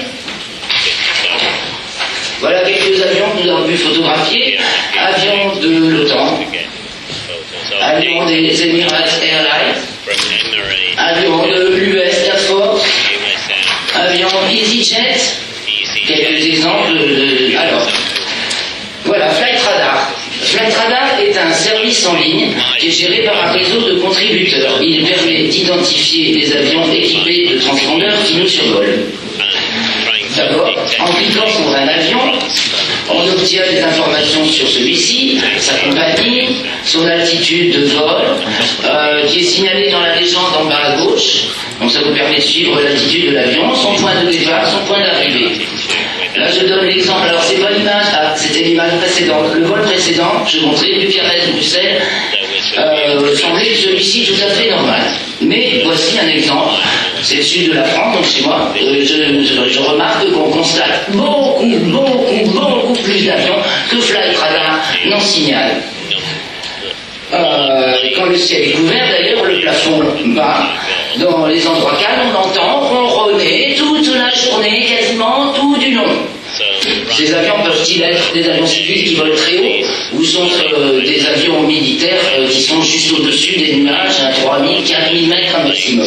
Voilà quelques avions que nous avons pu photographier. Avions de l'OTAN, avions des Emirates Airlines, avions de l'US Air Force, avions EasyJet, quelques exemples alors, voilà, Flight Radar. Flight Radar est un service en ligne qui est géré par un réseau de contributeurs. Il permet d'identifier des avions équipés de transpondeurs qui nous survolent. D'abord, en cliquant sur un avion, on obtient des informations sur celui-ci, sa compagnie, son altitude de vol, qui est signalée dans la légende en bas à gauche. Donc ça vous permet de suivre l'altitude de l'avion, son point de départ, son point d'arrivée. Là je donne l'exemple, alors c'est pas l'image, c'était l'image précédente. Le vol précédent, je montrais Bucarest-Bruxelles, semblait celui-ci tout à fait normal. Mais voici un exemple, c'est le sud de la France, donc chez moi, je remarque qu'on constate beaucoup plus d'avions que Flight Radar n'en signale. Quand le ciel est couvert, d'ailleurs, le plafond bas, dans les endroits calmes, on entend ronronner toute la journée, quasiment tout du long. Ces avions peuvent-ils être des avions civils qui volent très haut, ou sont des avions militaires qui sont juste au-dessus des nuages à 3000, 4000 mètres un maximum?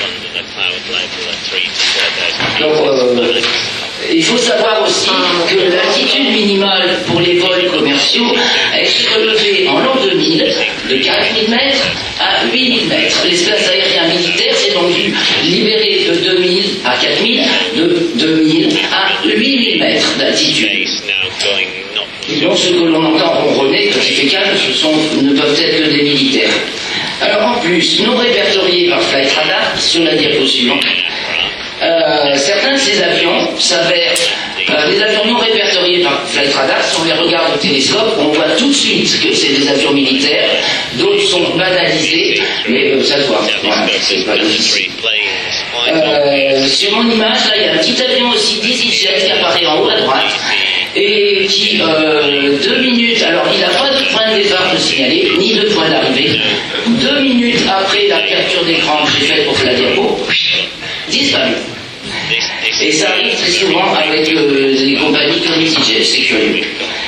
Donc, il faut savoir aussi que l'altitude minimale pour les vols commerciaux est relevée en l'an 2000 de 4000 mètres à 8000 mètres. L'espace aérien militaire s'est donc vu libéré de 2000 à 4000, de 2000 à 8000 mètres d'altitude. Et donc ce que l'on entend ronronner quand il fait calme, ne peuvent être que des militaires. Alors en plus, non répertoriés par Flight Radar, sur la diapo suivante, certains de ces avions s'avèrent Les avions non répertoriés par Flight Radar, si on les regarde au télescope, on voit tout de suite que c'est des avions militaires. D'autres sont banalisés, mais ça se voit. Voilà, c'est pas difficile. Sur mon image, là, il y a un petit avion aussi d'EasyJet qui apparaît en haut à droite et qui, 2 minutes, alors il n'a pas de point de départ de signaler, ni de point d'arrivée. 2 minutes après la capture d'écran que j'ai faite pour la diapo, disparu. Et ça arrive très souvent avec des compagnies comme EasyJet, c'est curieux.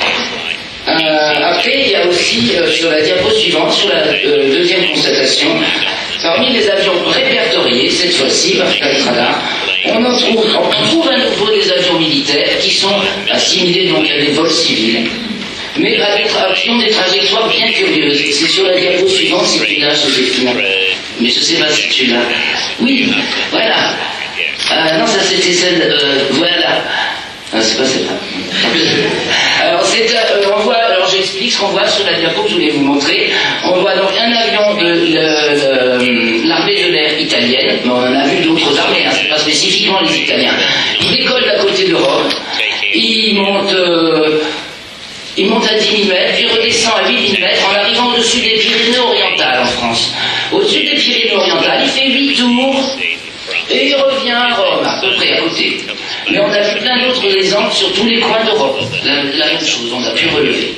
Après, il y a aussi sur la diapo suivante, sur la deuxième constatation, parmi les avions répertoriés, cette fois-ci par Flight Radar, on trouve à nouveau des avions militaires qui sont assimilés donc à des vols civils, mais qui ont des trajectoires bien curieuses. C'est sur la diapo suivante, c'est celui-là, mais je sais pas si tu l'as. Oui, voilà. Non, ça c'était celle. Voilà. Ah, c'est pas celle-là. Alors, on voit, alors j'explique ce qu'on voit sur la diapo que je voulais vous montrer. On voit donc un avion de l'armée de l'air italienne, mais on en a vu d'autres armées, hein, c'est pas spécifiquement les Italiens. Il décolle à côté de Rome, il monte à 10 000 mètres, puis redescend à 8 000 mètres en arrivant au-dessus des Pyrénées-Orientales en France. Au-dessus des Pyrénées-Orientales, il fait 8 tours. Et il revient à Rome, à peu près à côté. Mais on a vu plein d'autres exemples sur tous les coins d'Europe. La même chose, on a pu relever.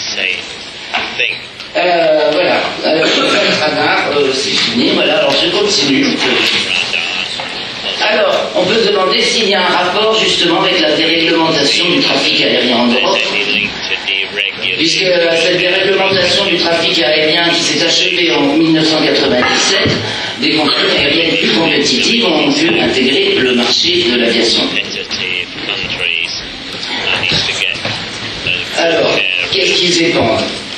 Voilà. Flight Radar, c'est fini. Voilà, alors je continue. Alors, on peut se demander s'il y a un rapport justement avec la déréglementation du trafic aérien en Europe. Puisque cette déréglementation du trafic aérien qui s'est achevée en 1997, des compagnies aériennes plus compétitives ont pu intégrer le marché de l'aviation. Alors, qu'est-ce qu'ils dépendent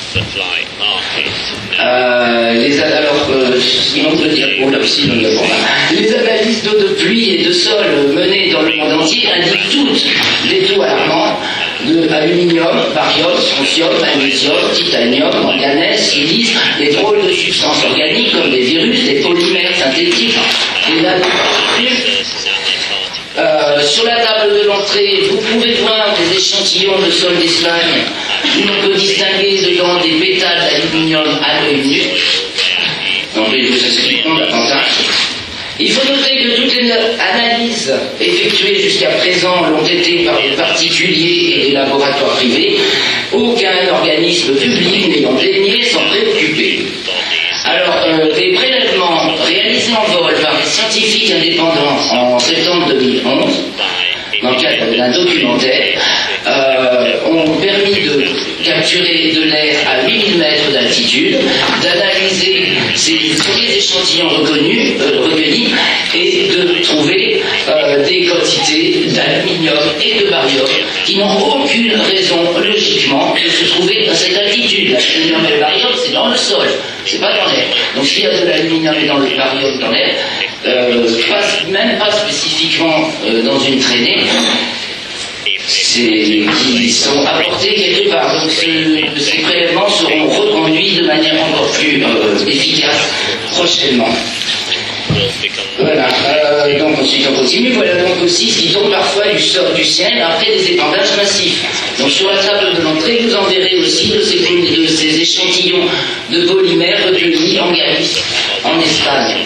sinon on peut dire, oh là aussi, nous l'avons là. Les analyses d'eau de pluie et de sol menées dans le monde entier indiquent toutes les taux alarmants de aluminium, barium, strontium, magnésium, titanium, manganèse, silice, des drôles de substances organiques comme des virus, des polymères synthétiques, des nanoparticules. Sur la table de l'entrée, vous pouvez voir des échantillons de sol d'Espagne où on peut distinguer dedans des pétales d'aluminium à l'œil nu. Donc ils vous expliqueront davantage. Il faut noter que toutes les analyses effectuées jusqu'à présent l'ont été par des particuliers et des laboratoires privés, aucun organisme public n'ayant daigné s'en préoccuper. Alors, des prélèvements réalisés en vol par des scientifiques indépendants en septembre 2011, dans le cadre d'un documentaire, ont permis de capturer de l'air à 8000 mètres d'altitude, d'analyser les échantillons recueillis et de trouver des quantités d'aluminium et de barium qui n'ont aucune raison logiquement de se trouver à cette altitude. L'aluminium et le barium, c'est dans le sol, c'est pas dans l'air. Donc s'il y a de l'aluminium et dans le barium dans l'air, même pas spécifiquement dans une traînée, qui sont apportés quelque part. Donc ces prélèvements seront reconduits de manière encore plus efficace prochainement. Voilà, donc ensuite on continue. Voilà donc aussi ce qui tombe parfois du ciel après des épandages massifs. Donc sur la table de l'entrée, vous en verrez aussi de ces échantillons de polymères recueillis en Galice, en Espagne.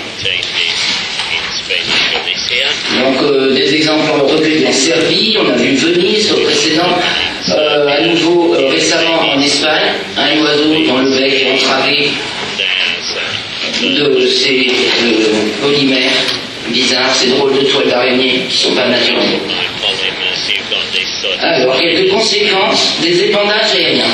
Donc des exemples recueillis en Serbie, on a vu Venise au précédent, à nouveau récemment en Espagne, un oiseau dont le bec est entravé de ces polymères bizarres, ces drôles de toiles d'araignée qui ne sont pas naturelles. Alors, quelques conséquences des épandages aériens.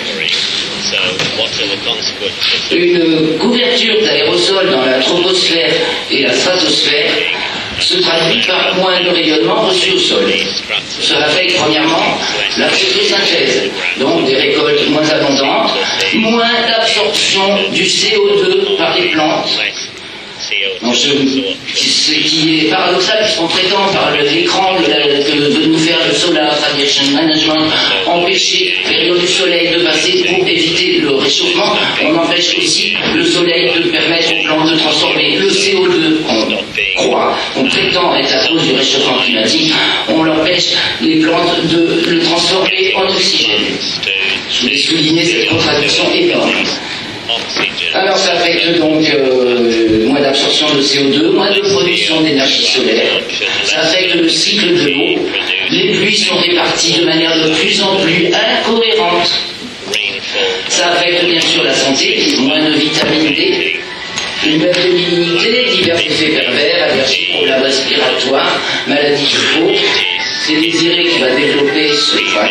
Une couverture d'aérosols dans la troposphère et la stratosphère se traduit par moins de rayonnement reçu au sol. Cela affecte premièrement la photosynthèse, donc des récoltes moins abondantes, moins d'absorption du CO2 par les plantes. Donc, ce qui est paradoxal puisqu'on prétend par l'écran de nous faire le Solar Radiation Management empêcher les rayons du soleil de passer pour éviter le réchauffement. On empêche aussi le soleil de permettre aux plantes de transformer le CO2 qu'on croit on prétend être la cause du réchauffement climatique, on empêche les plantes de le transformer en oxygène. Je voulais souligner cette contradiction énorme. Alors ça affecte donc moins d'absorption de CO2, moins de production d'énergie solaire, ça affecte le cycle de l'eau, les pluies sont réparties de manière de plus en plus incohérente, ça affecte bien sûr la santé, moins de vitamine D, une baisse de l'immunité, divers effets pervers, allergies, problèmes respiratoires, maladies du peau, c'est Désiré qui va développer ce point.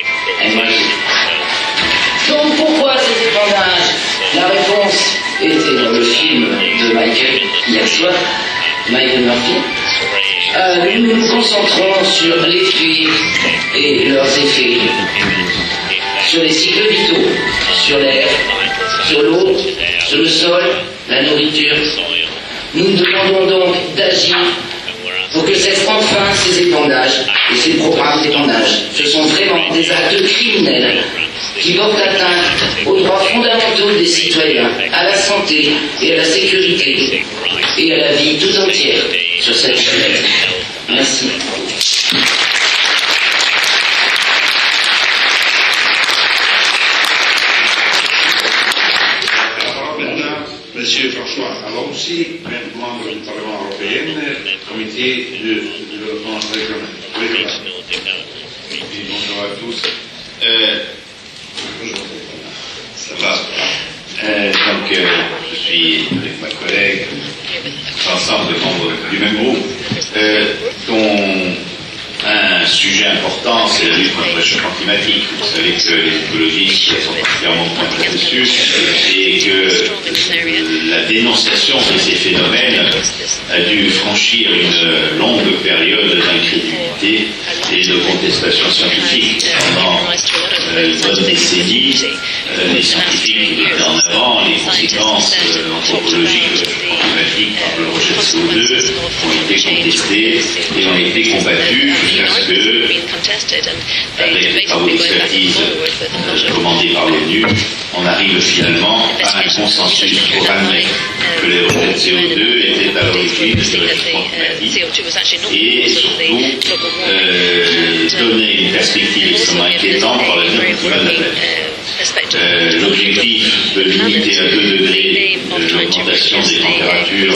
Donc pourquoi ces épandages? La réponse était dans le film de Michael hier soir, Michael Murphy. Nous nous concentrons sur les faits et leurs effets, sur les cycles vitaux, sur l'air, sur l'eau, sur le sol, la nourriture. Nous nous demandons donc d'agir pour que cessent enfin ces épandages et ces programmes d'épandage. Ce sont vraiment des actes criminels qui portent atteinte aux droits fondamentaux des citoyens, à la santé et à la sécurité et à la vie tout entière sur cette planète. Merci. Monsieur François Alonsi, membre du Parlement européen, comité de développement régional. Bonjour à tous. Ça va. Je suis avec ma collègue, ensemble membres du même groupe, dont un sujet important, c'est la lutte contre le réchauffement climatique. Vous savez que les écologistes sont particulièrement pointés là-dessus et que la dénonciation de ces phénomènes a dû franchir une longue période d'incrédulité et de contestation scientifique. Pendant une bonne décennie, les scientifiques mettaient en avant les conséquences anthropologiques du réchauffement climatique par le rejet de CO2, ont été contestées et ont été combattues jusqu'à ce que, avec les travaux d'expertise commandés par l'ONU, on arrive finalement à un consensus pour admettre que les rejets de CO2 étaient à l'origine du réchauffement climatique et surtout donner une perspective extrêmement inquiétante pour l'avenir du climat de la planète. L'objectif de limiter à 2 degrés l'augmentation des températures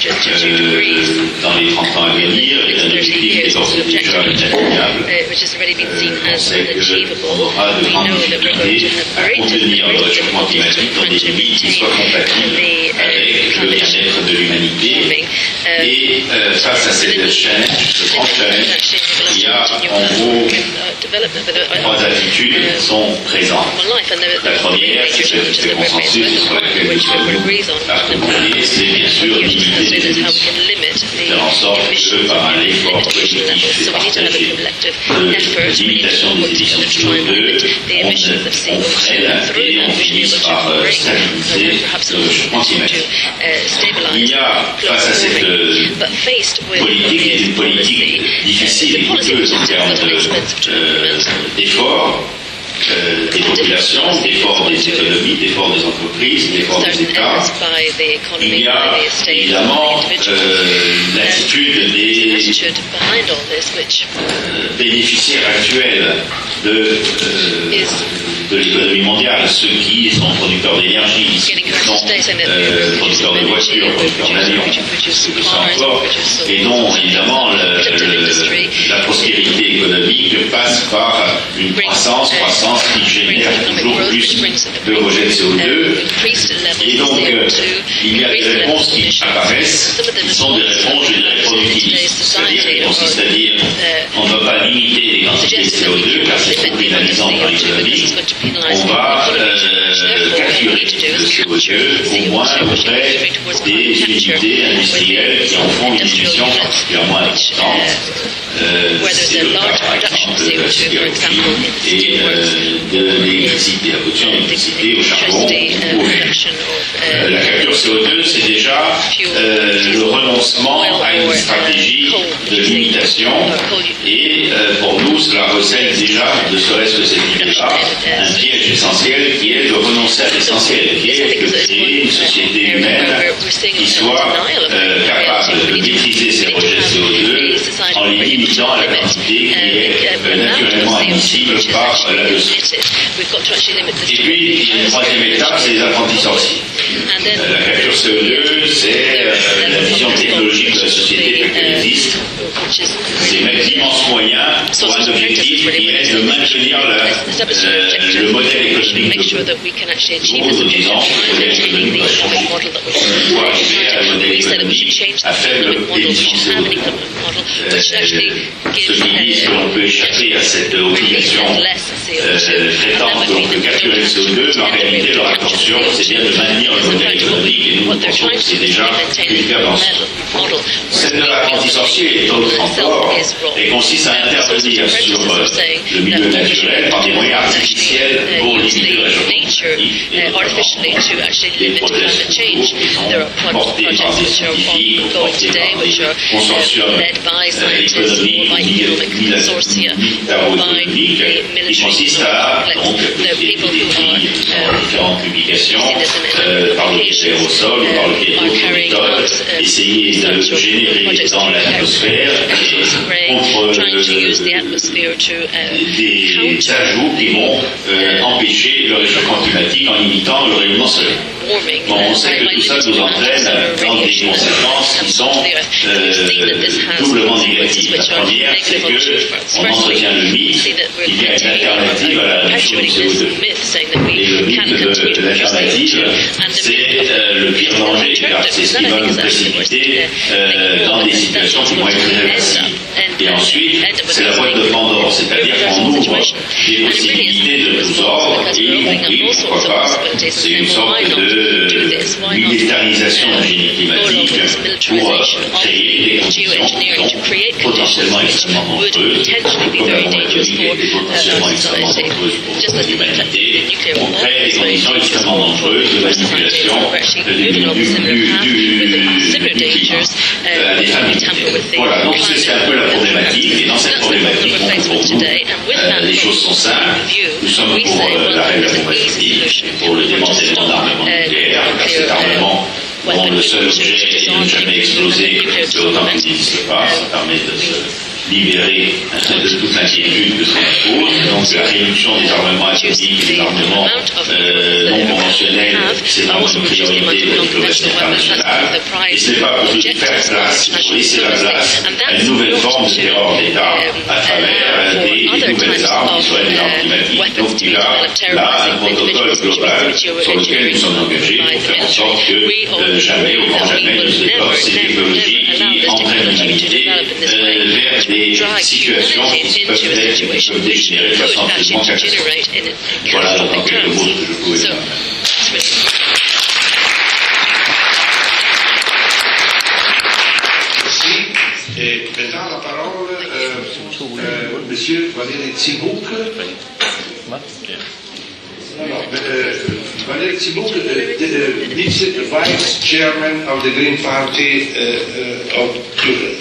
dans les 30 ans à venir est un objectif qui est d'ores et déjà inatteignable. On sait qu'on aura de grandes difficultés à contenir le réchauffement climatique dans des limites qui soient compatibles avec le bien-être de l'humanité. Et face à cette challenge, ce grand challenge, il y a en gros 3 attitudes qui sont présentes. La première, c'est celle du consensus et sur laquelle nous sommes appropriés, c'est bien sûr limiter les émissions. Faire en sorte que par un effort collectif et partagé de limitation des émissions de CO2, on freine et on finisse par stabiliser le réchauffement climatique. Il y a, face à cette politique, qui est une politique difficile et coûteuse en termes d'efforts, des populations, d'efforts des économies, d'efforts des entreprises, d'efforts des États. Il y a évidemment l'attitude des bénéficiaires actuels de l'économie mondiale, ceux qui sont producteurs d'énergie, qui sont producteurs de voitures, producteurs d'avions, ceux qui sont encore, et dont évidemment la prospérité économique passe par une croissance qui génère toujours plus de rejets de CO2. Et donc, il y a des réponses qui apparaissent, qui sont des réponses, je dirais, productivistes. C'est-à-dire qui consistent à dire, on ne va pas limiter les quantités de CO2, car c'est trop pénalisant dans l'économie. On va capturer le CO2 au moins auprès des unités industrielles qui en font une émission particulièrement importante. C'est le cas, par exemple, de la sidérurgie et de l'électricité, la production d'électricité au charbon ou au fer. La capture CO2, c'est déjà le renoncement à une stratégie de limitation et pour nous, cela recèle déjà, ne serait-ce que cette idée-là, un piège essentiel qui est de renoncer à l'essentiel, qui est de créer une société humaine qui soit capable de maîtriser ses en les limitant à la quantité qui est naturellement admissible par la leçon. Et puis, il y a une troisième étape, c'est les apprentis sorciers. La capture CO2, c'est la vision technologique de la société telle qu'elle existe. C'est mettre d'immenses moyens pour un objectif qui est de maintenir le modèle économique de nous disant le modèle économique va changer pour arriver à un modèle économique à faible émission CO2. Ceux qui disent qu'on peut échapper à cette obligation prétendent donc de capturer le CO2, mais en réalité leur intention c'est bien de maintenir le modèle économique et nous pensons que c'est déjà une intervention. Celle de l'apprenti sorcier est autre encore et consiste à intervenir sur le milieu naturel par des moyens artificiels pour limiter le réchauffement climatique et des projets qui sont portés par des scientifiques, portés par des consortiums économiques, militaro-économiques, qui consistent à donc des dans différentes publications par le biais d'aérosols ou par le biais d'autres méthodes, essayer de générer dans l'atmosphère contre des ajouts qui vont empêcher le réchauffement climatique en limitant le rayonnement solaire. Bon, on sait que tout ça nous entraîne dans des conséquences qui sont doublement négatives. La première, c'est qu'on entretient le mythe qu'il y a une alternative à la réduction du CO2. Et le mythe de l'alternative, c'est le pire danger, car c'est ce qui va nous précipiter dans des situations qui vont être irréversibles. Et ensuite, c'est la boîte de Pandore, c'est-à-dire qu'on ouvre des possibilités de tous ordres, et y compris, pourquoi pas, c'est une sorte de militarisation de la génie climatique pour créer des conditions qui sont potentiellement extrêmement dangereuses, comme la bombe atomique est potentiellement extrêmement dangereuse pour l'humanité. On crée des conditions extrêmement dangereuses de manipulation du climat à des fins militaires. Voilà, donc c'est un peu la problématique, et dans cette problématique, pour nous, les choses sont simples. Nous sommes pour l'arrêt de la bombe atomique, pour le démantèlement d'armement nucléaire, car cet armement dont le seul objet est de ne jamais exploser, d'autant qu'il n'existe pas, ça permet de se libérer de toute l'inquiétude que ça impose. Donc la réduction des armements atomiques et des armements non conventionnels, c'est vraiment une priorité de la diplomatie internationale. Et ce n'est pas pour faire place, c'est pour laisser la place à une nouvelle forme de terror d'État à travers des nouvelles armes qui seraient des armes climatiques. Donc il y a là un protocole global sur lequel nous sommes engagés pour faire en sorte que jamais, au grand jamais, ne se développent ces technologies qui entraînent l'humanité vers des situations qui peuvent dégénérer de façon absolument catastrophique. Voilà donc en quelques mots ce que je pouvais dire. Merci. Et maintenant la parole Monsieur Valéry Tsibouk. Valéry Tsibouk, Vice Chairman of the Green Party of Turkey.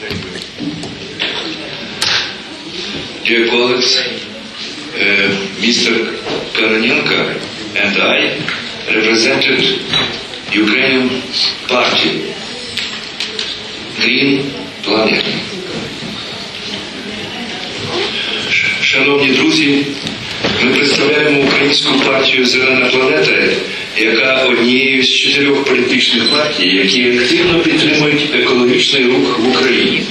Dear colleagues, Mr. Koronenko and I represented Ukrainian party, Green Planet. Шановні друзі, ми представляємо українську партію «Зелена планета», яка однією з 4 політичних партій, які активно підтримують екологічний рух в Україні.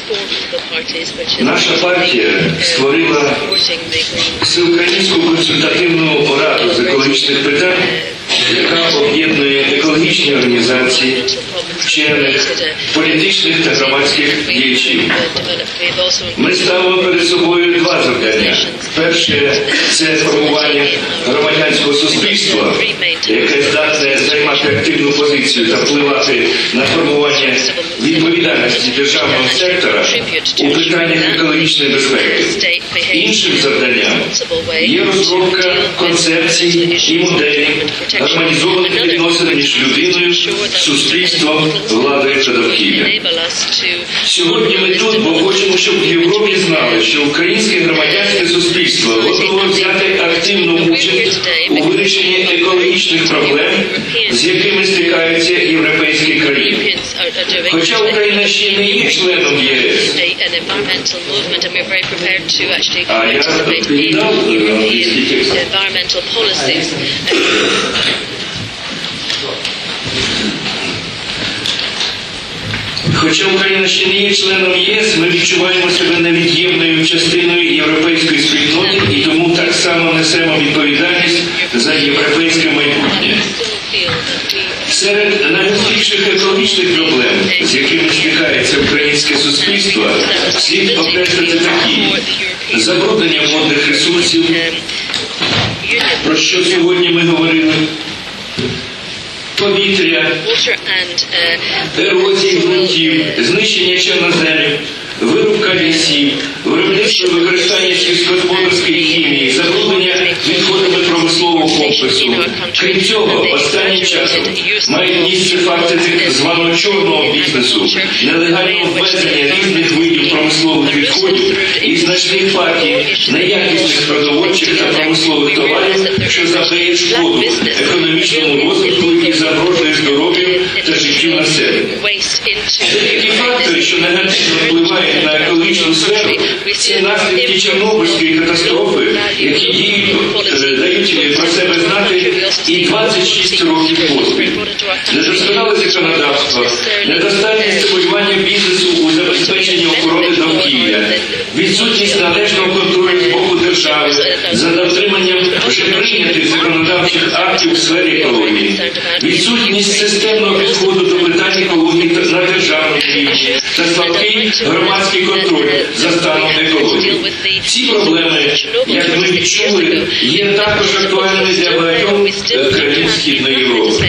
Наша партія створила Всеукраїнську консультативну раду з екологічних питань, яка об'єднує екологічні організації, вчених, політичних та громадських діячів. Ми ставимо перед собою 2 завдання. Перше – це формування громадянського суспільства, яке здатне займати активну позицію та впливати на формування відповідальності державного сектора у питаннях екологічної безпеки. Іншим завданням є розробка концепцій і моделей гармонізованих відносин між людиною, суспільством, владою та довкіллям. Сьогодні ми тут, бо хочемо, щоб в Європі знали, що українське громадянське суспільство готове взяти активну участь у вирішенні екологічних проблем, з якими стикаються європейські країни. Хоча Україна ще не є членом ЄС. А я передав англійський текст. Хоча Україна ще не є членом ЄС, ми відчуваємо себе невід'ємною частиною європейської спільноти і тому так само несемо відповідальність за європейське майбутнє. Серед найгостріших екологічних проблем, з якими стикається українське суспільство, слід окреслити такі: забруднення водних ресурсів, про що сьогодні ми говорили, повітря, ерозії ґрунтів, знищення чорноземів, вирубка лісів, виробництво використання сільськогосподарської хімії, забруднення відходами промислового комплексу. Крім цього, останнім часом мають місце факти так званого чорного бізнесу, нелегального ввезення різних видів промислових відходів і значних партій неякісних продовольчих та промислових товарів, що завдає шкоду економічному розвитку і загрожує здоров'ю та життю населення. Деякі фактори, що негативно впливають на екологічну сферу, це наслідки Чорнобильської катастрофи, які дають про себе знати і 26 років поспіль. Недосконале законодавство, недостатнє стимулювання бізнесу у забезпеченні охорони довкілля, відсутність належного контролю з боку держави за дотриманням вже прийнятих законодавчих актів у сфері екології, відсутність системного підходу до питань екології на державному рівні та слабкий громадський контроль за станом екології. Ці проблеми, як ми відчули, є також актуальними для багатьох країн Східної Європи.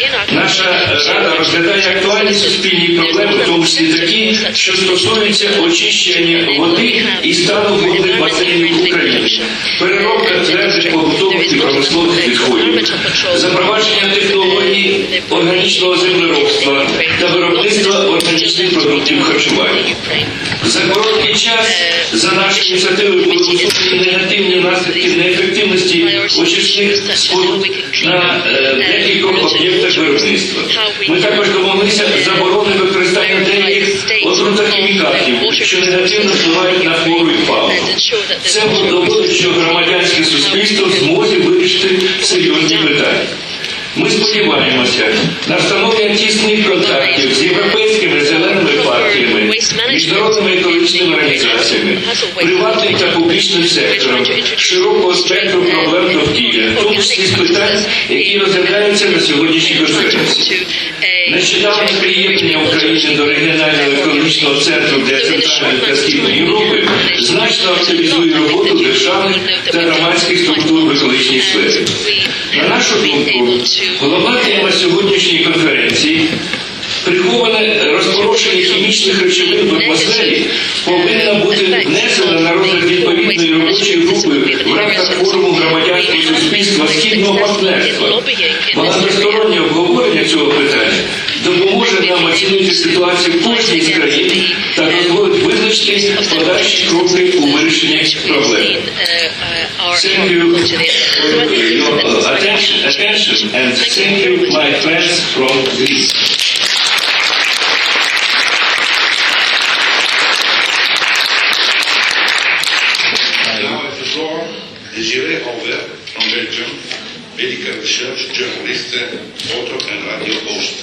Наша Рада розглядає актуальні суспільні проблеми, в тому числі такі, що стосуються очищення води і стану водних басейнів України, переробка твердих побутових і промислових відходів, запровадження технологій органічного землеробства та виробництва органічних продуктів харчування. За короткий час за нашою ініціативою були усунені негативні наслідки неефективності очисних споруд на декількох об'єктах виробництва. Ми також домоглися заборони використання деяких отрутохімікатів, що негативно впливають на флору і фауну. Це доводить, що громадянське суспільство в змозі вирішити серйозні питання. Ми сподіваємося на встановлення тісних контактів з європейськими зеленими партіями, міжнародними екологічними організаціями, приватним та публічним сектором, широкого спектру проблем довкілля, в тому числі з питань, які розглядаються на сьогоднішній конференції. Нещодавне приєднання України до регіонального екологічного центру для Центральної та Східної Європи значно активізує роботу державних та громадських структур в екологічній сфері. На нашу думку, головна тема сьогоднішньої конференції – приховане розпорошення хімічних речовин в атмосфері повинна бути внесена на розгляд відповідної робочої групи в рамках форуму громадянського суспільства Східного партнерства. Багатостороннє обговорення цього питання допоможе нам оцінити ситуацію в кожній з країн та дозволить визначити подальші кроки у вирішенні проблем. Thank you for your attention and thank you my friends from Greece. Désiré Envers from Belgium, medical research journalist, author and radio host.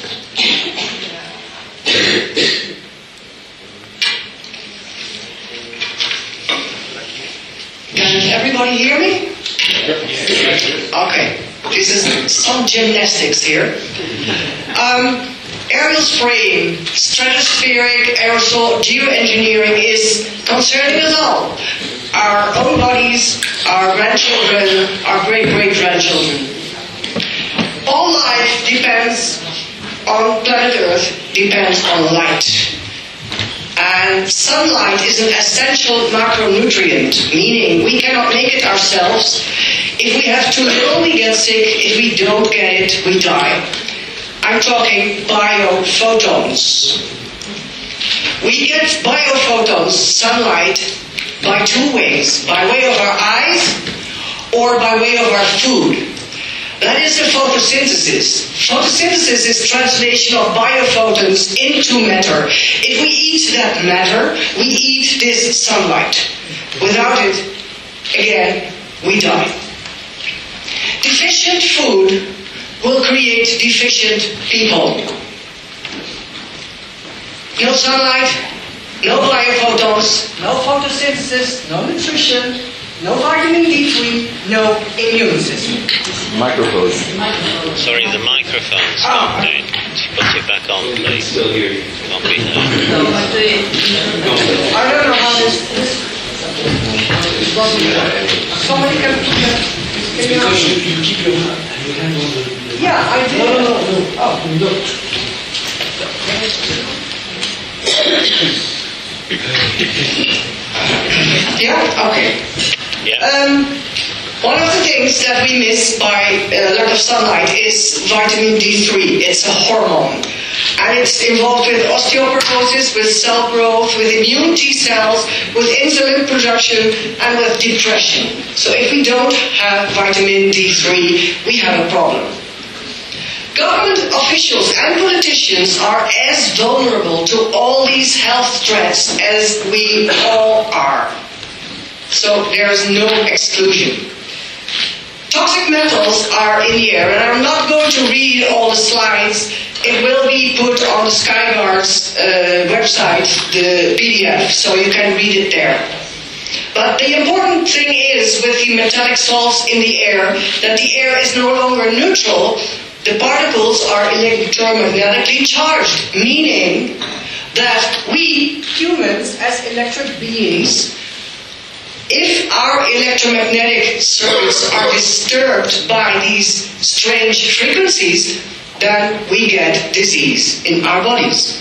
Can everybody hear me? Okay. This is some gymnastics here. Aerial spraying, stratospheric aerosol geoengineering is concerning us all. Our own bodies, our grandchildren, our great-great-grandchildren. All life depends on planet Earth, depends on light. And sunlight is an essential macronutrient, meaning we cannot make it ourselves. If we have too little, we get sick. If we don't get it, we die. I'm talking biophotons. We get biophotons, sunlight, by two ways, by way of our eyes or by way of our food. That is the photosynthesis. Photosynthesis is translation of biophotons into matter. If we eat that matter, we eat this sunlight. Without it, again, we die. Deficient food will create deficient people. No sunlight, no biophotons, no photosynthesis, no nutrition, no vitamin D3, no immune system. Microphone. Sorry, the microphone's gone down. Put it back on, please. Still here. Can't be heard. I don't know how this somebody can Because you keep your hand on the... Yeah, I did. No. Yeah, okay. Yeah. One of the things that we miss by lack of sunlight is vitamin D3. It's a hormone. And it's involved with osteoporosis, with cell growth, with immune T cells, with insulin production, and with depression. So if we don't have vitamin D3, we have a problem. Government officials and politicians are as vulnerable to all these health threats as we all are. So there is no exclusion. Toxic metals are in the air, and I'm not going to read all the slides. It will be put on the Skyguard's website, the PDF, so you can read it there. But the important thing is, with the metallic salts in the air, that the air is no longer neutral. The particles are electromagnetically charged, meaning that we, humans, as electric beings, if our electromagnetic circuits are disturbed by these strange frequencies, then we get disease in our bodies.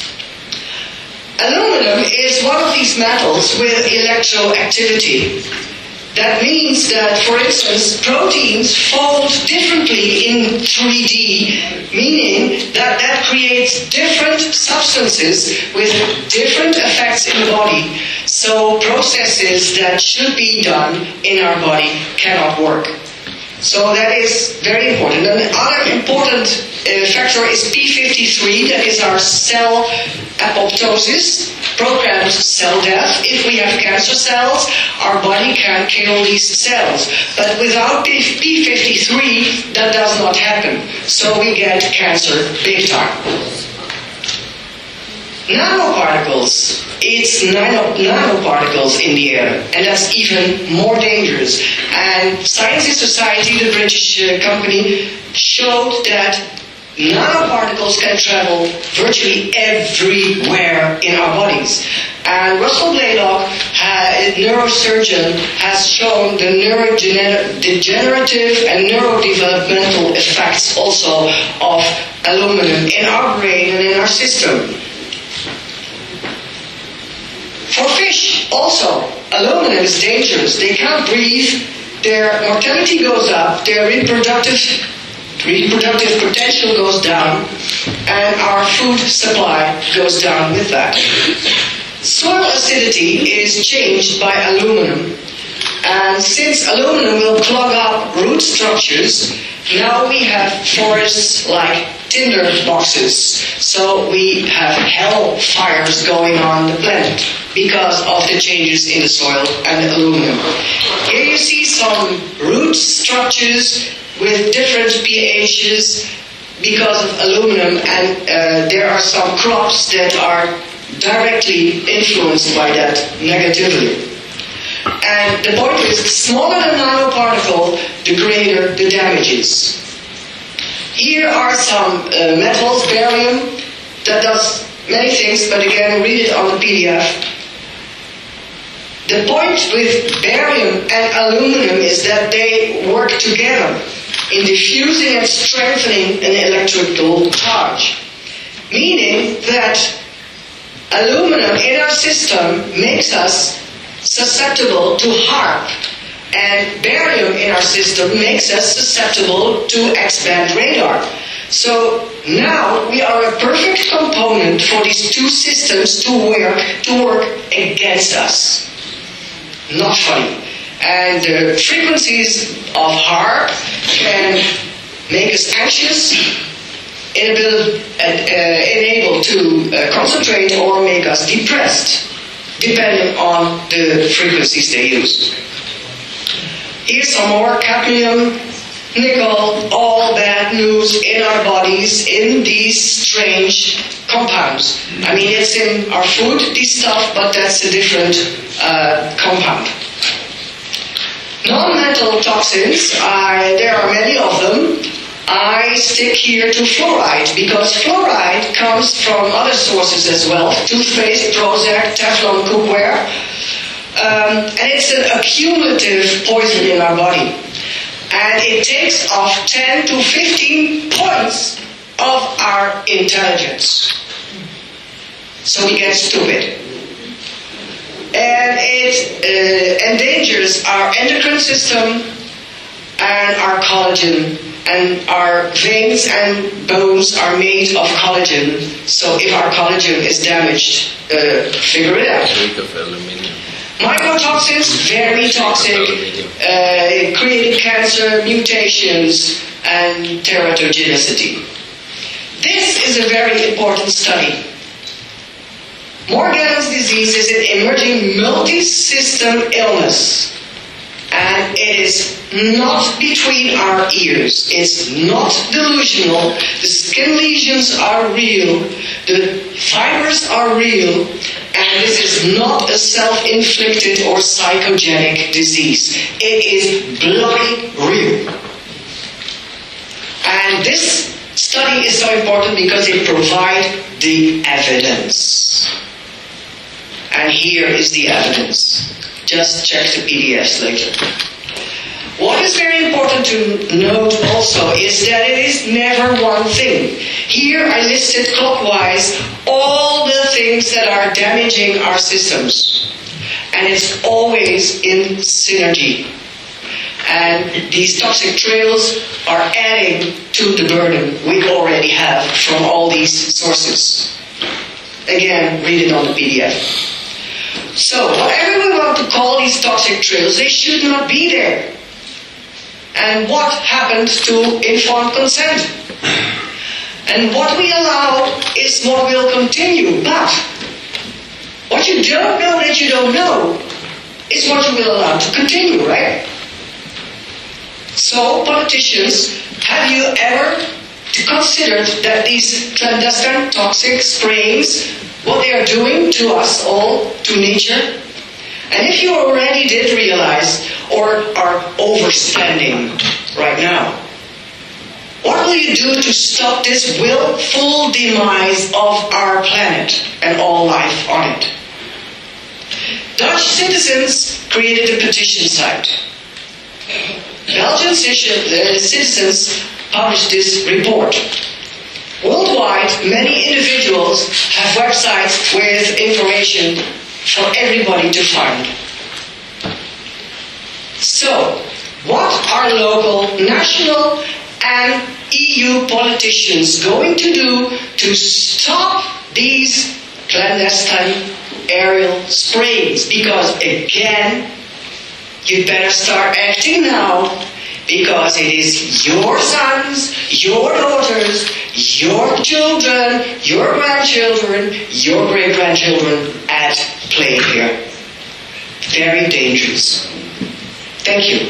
Aluminum is one of these metals with electroactivity. That means that, for instance, proteins fold differently in 3D, meaning that creates different substances with different effects in the body. So processes that should be done in our body cannot work. So that is very important. And another important factor is P53, that is our cell apoptosis, programs cell death. If we have cancer cells, our body can kill these cells. But without P53, that does not happen. So we get cancer big time. Nanoparticles. It's nanoparticles in the air, and that's even more dangerous. And Science in Society, the British company, showed that nanoparticles can travel virtually everywhere in our bodies. And Russell Blaylock, a neurosurgeon, has shown the neurodegenerative and neurodevelopmental effects also of aluminum in our brain and in our system. For fish, also, aluminum is dangerous. They can't breathe, their mortality goes up, their reproductive potential goes down, and our food supply goes down with that. Soil acidity is changed by aluminum, and since aluminum will clog up root structures, now we have forests like tinder boxes. So we have hell fires going on the planet because of the changes in the soil and the aluminum. Here you see some root structures with different pHs because of aluminum, and there are some crops that are directly influenced by that negatively. And the point is, the smaller the nanoparticle, the greater the damages. Here are some metals, barium, that does many things, but again, read it on the PDF. The point with barium and aluminum is that they work together in diffusing and strengthening an electrical charge. Meaning that aluminum in our system makes us susceptible to HAARP, and barium in our system makes us susceptible to X-band radar. So now we are a perfect component for these two systems to work against us. Not funny. And the frequencies of HAARP can make us anxious, unable to concentrate, or make us depressed, depending on the frequencies they use. Here's some more cadmium, nickel, all bad news in our bodies in these strange compounds. I mean, it's in our food, this stuff, but that's a different compound. Non-metal toxins, there are many of them. I stick here to fluoride, because fluoride comes from other sources as well. Toothpaste, Prozac, Teflon cookware. And it's an accumulative poison in our body. And it takes off 10 to 15 points of our intelligence. So we get stupid. And it endangers our endocrine system and our collagen. And our veins and bones are made of collagen. So if our collagen is damaged, figure it out. Mycotoxins, very toxic, creating cancer, mutations, and teratogenicity. This is a very important study. Morgellons disease is an emerging multi-system illness. And it is not between our ears. It's not delusional. The skin lesions are real. The fibers are real. And this is not a self-inflicted or psychogenic disease. It is bloody real. And this study is so important because it provides the evidence. And here is the evidence. Just check the PDFs later. What is very important to note also is that it is never one thing. Here I listed clockwise all the things that are damaging our systems. And it's always in synergy. And these toxic trails are adding to the burden we already have from all these sources. Again, read it on the PDF. So, whatever we want to call these toxic trails, they should not be there. And what happened to informed consent? And what we allow is what will continue. But what you don't know that you don't know is what you will allow to continue, right? So, politicians, have you ever considered that these clandestine toxic sprayings, what they are doing to us all, to nature? And if you already did realize or are overspending right now, what will you do to stop this willful demise of our planet and all life on it? Dutch citizens created a petition site. Belgian citizens published this report. Worldwide, many individuals have websites with information for everybody to find. So, what are local, national, and EU politicians going to do to stop these clandestine aerial sprayings? Because again, you better start acting now, because it is your sons, your daughters, your children, your grandchildren, your great-grandchildren at play here. Very dangerous. Thank you.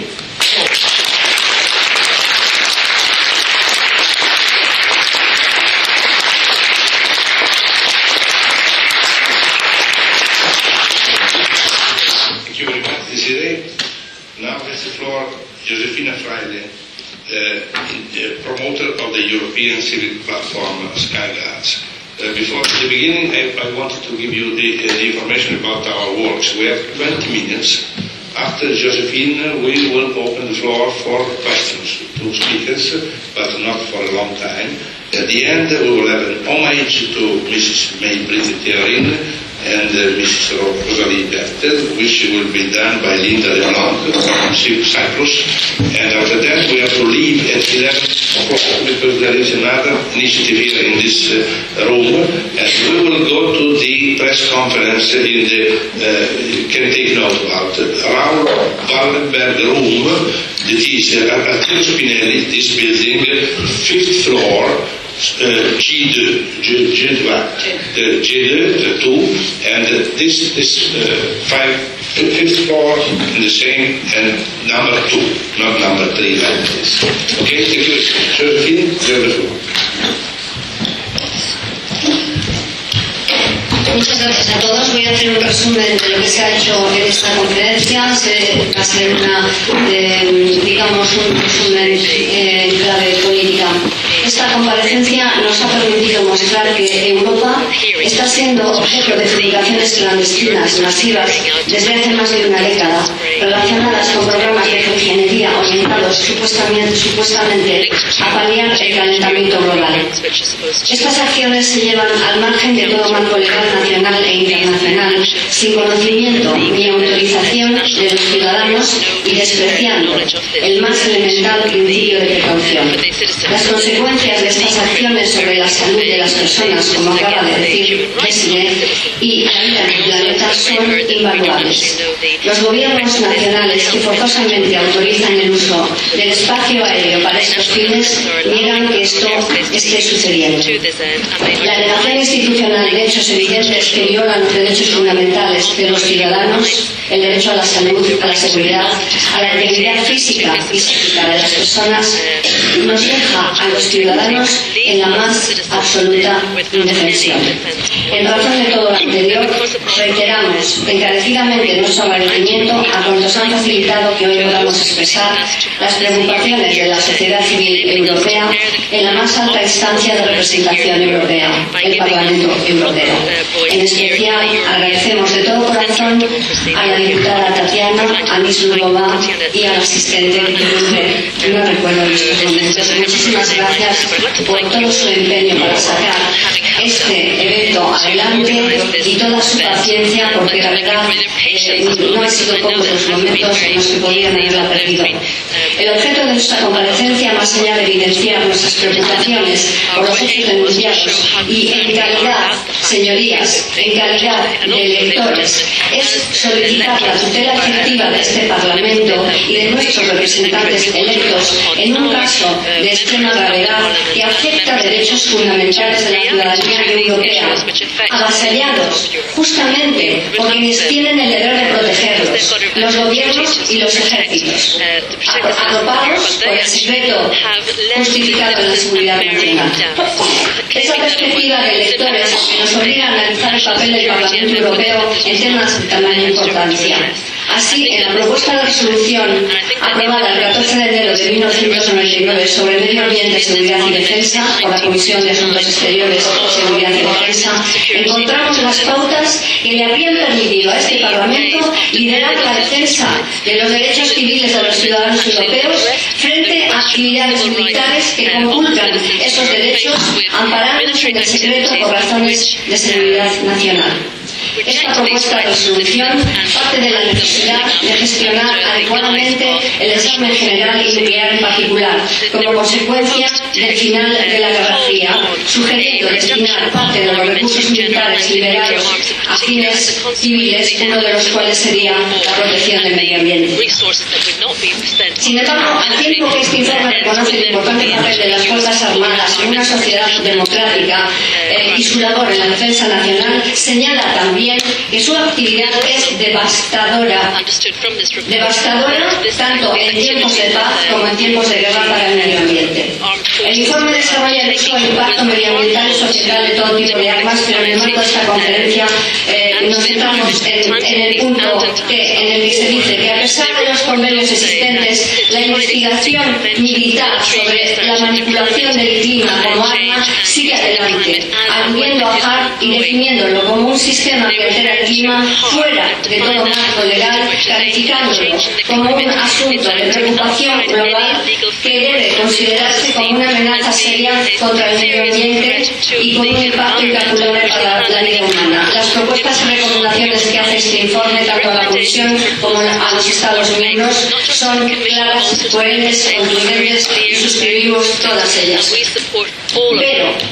Thank you very much, Desiree. Now has the floor Josefina Freile, promoter of the European Civic Platform Sky Guards. Before the beginning, I wanted to give you the information about our works. We have 20 minutes. After Josephine, we will open the floor for questions to speakers, but not for a long time. At the end, we will have an homage to Mrs. May-Britt Theorin and Mrs. Rosalie Bertel, which will be done by Linda Leonard from Cyprus. And after that, we have to leave at 11 o'clock because there is another initiative here in this room. And we will go to the press conference in the, you can take note about Raoul Wallenberg room that is Arturo Spinelli, this building, 5th floor, G2, and this 5th floor in the same, and number 2, not number 3 like this. Okay, thank you. Josephine, you have the floor. Muchas gracias a todos. Voy a hacer un resumen de lo que se ha hecho en esta conferencia. Va a ser un resumen en clave política. Esta comparecencia nos ha permitido mostrar que Europa está siendo objeto de publicaciones clandestinas masivas desde hace más de una década, relacionadas con programas de ingeniería orientados supuestamente a paliar el calentamiento global. Estas acciones se llevan al margen de todo marco legal nacional e internacional, sin conocimiento ni autorización de los ciudadanos y despreciando el más elemental principio de precaución. Las consecuencias de estas acciones sobre la salud de las personas, como acaba de decir Desiree, y la vida en el planeta son invaluables. Los gobiernos nacionales que forzosamente autorizan el uso del espacio aéreo para estos fines niegan que esto esté sucediendo. La negación institucional de hechos evidentes que violan los derechos fundamentales de los ciudadanos, el derecho a la salud, a la seguridad, a la integridad física y psíquica de las personas, nos deja a los ciudadanos en la más absoluta indefensión. En razón de todo lo anterior, reiteramos encarecidamente nuestro agradecimiento a cuantos han facilitado que hoy podamos expresar las preocupaciones de la sociedad civil europea en la más alta instancia de representación europea, el Parlamento Europeo. En especial, agradecemos de todo corazón a la diputada Tatiana, a Miss Lubova y al asistente que no recuerdo en estos momentos. Muchísimas gracias por todo su empeño para sacar este evento adelante y toda su paciencia, porque la verdad no han sido pocos los momentos en los que podían haberla perdido. El objeto de nuestra comparecencia, más allá de evidenciar nuestras preocupaciones por los hechos denunciados y en calidad, señorías, en calidad de electores, es solicitar la tutela efectiva de este Parlamento y de nuestros representantes electos en un caso de extrema gravedad que afecta derechos fundamentales de la ciudadanía europea, avasallados justamente por quienes tienen el deber de protegerlos, los gobiernos y los ejércitos, arropados por el secreto justificado en la seguridad nacional. Esa perspectiva de electores que nos obliga a analizar el papel del Parlamento Europeo en temas de tamaña importancia. Así, en la propuesta de resolución aprobada el 14 de enero de 1999 sobre Medio Ambiente, Seguridad y Defensa por la Comisión de Asuntos Exteriores, Seguridad y Defensa, encontramos las pautas que le habrían permitido a este Parlamento liderar la defensa de los derechos civiles de los ciudadanos europeos frente a actividades militares que conculcan esos derechos amparándose en el secreto por razones de seguridad nacional. Esta propuesta de resolución parte de la necesidad de gestionar adecuadamente el desarme general y nuclear en particular, como consecuencia del final de la Guerra Fría, sugiriendo destinar parte de los recursos militares liberados a fines civiles, uno de los cuales sería la protección del medio ambiente. Sin embargo, al tiempo que este informe reconoce el importante papel de las Fuerzas Armadas en una sociedad democrática y su labor en la defensa nacional, señala también que su actividad es devastadora tanto en tiempos de paz como en tiempos de guerra para el medio ambiente. El informe desarrolla el uso del impacto medioambiental y societal de todo tipo de armas, pero en el marco de esta conferencia nos centramos en el punto en el que se dice que a pesar de los convenios existentes, la investigación militar sobre la manipulación del clima como arma sigue adelante, aludiendo a HARP y definiéndolo como un sistema que altera el clima fuera de todo marco legal, calificándolo como un asunto de preocupación global que debe considerarse como una amenaza seria contra el medio ambiente y con un impacto incalculable para la vida humana. Las propuestas y recomendaciones que hace este informe, tanto a la Comisión como a los Estados miembros, son claras, coherentes, contundentes y suscribimos todas ellas. Pero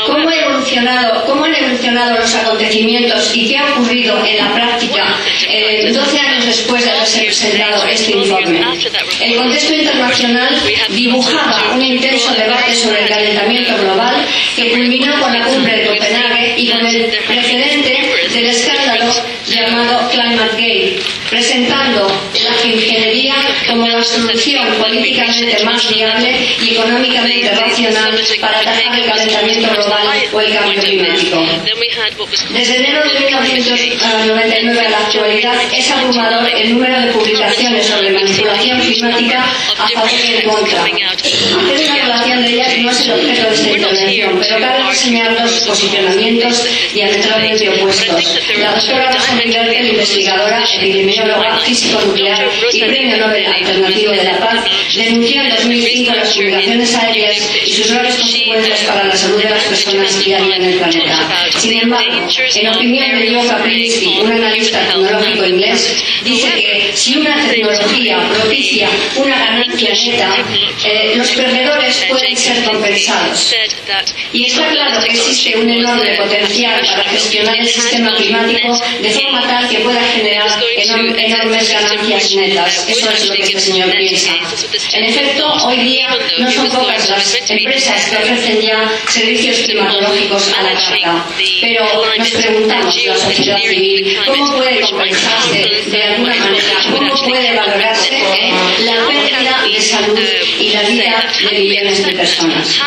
cómo han evolucionado los acontecimientos y qué ha ocurrido en la práctica 12 años después de haberse presentado este informe. El contexto internacional dibujaba un intenso debate sobre el calentamiento global que culminó con la cumbre de Copenhague y con el precedente del escándalo llamado Climategate, presentando la geoingeniería como la solución políticamente más viable y económicamente racional para atajar el calentamiento global o el cambio climático. Desde enero de 1999 a la actualidad es abrumador el número de publicaciones sobre manipulación climática a favor y en contra. Hacer una relación de ellas no es el objeto de esta intervención, pero cabe reseñar dos posicionamientos diametralmente opuestos. La doctora Rosa Merkel, investigadora, epidemióloga, físico-nuclear y premio Nobel alternativo de la paz, denunció en 2005 las publicaciones aéreas y sus graves consecuencias para la salud de las personas día a día en el planeta. Sin embargo, en opinión de Joe Kaplinsky, un analista tecnológico inglés, dice que si una tecnología propicia una ganancia neta, los perdedores pueden ser compensados. Y está claro que existe un enorme potencial para gestionar el sistema climático de forma tal que pueda generar enormes ganancias netas. Eso es lo que este señor piensa. En efecto, hoy día no son pocas las empresas que ofrecen ya servicios climatológicos a la carta. Pero nos preguntamos, la sociedad civil, ¿cómo puede compensarse de alguna manera? ¿Cómo puede valorarse la pérdida de salud y la vida de millones de personas?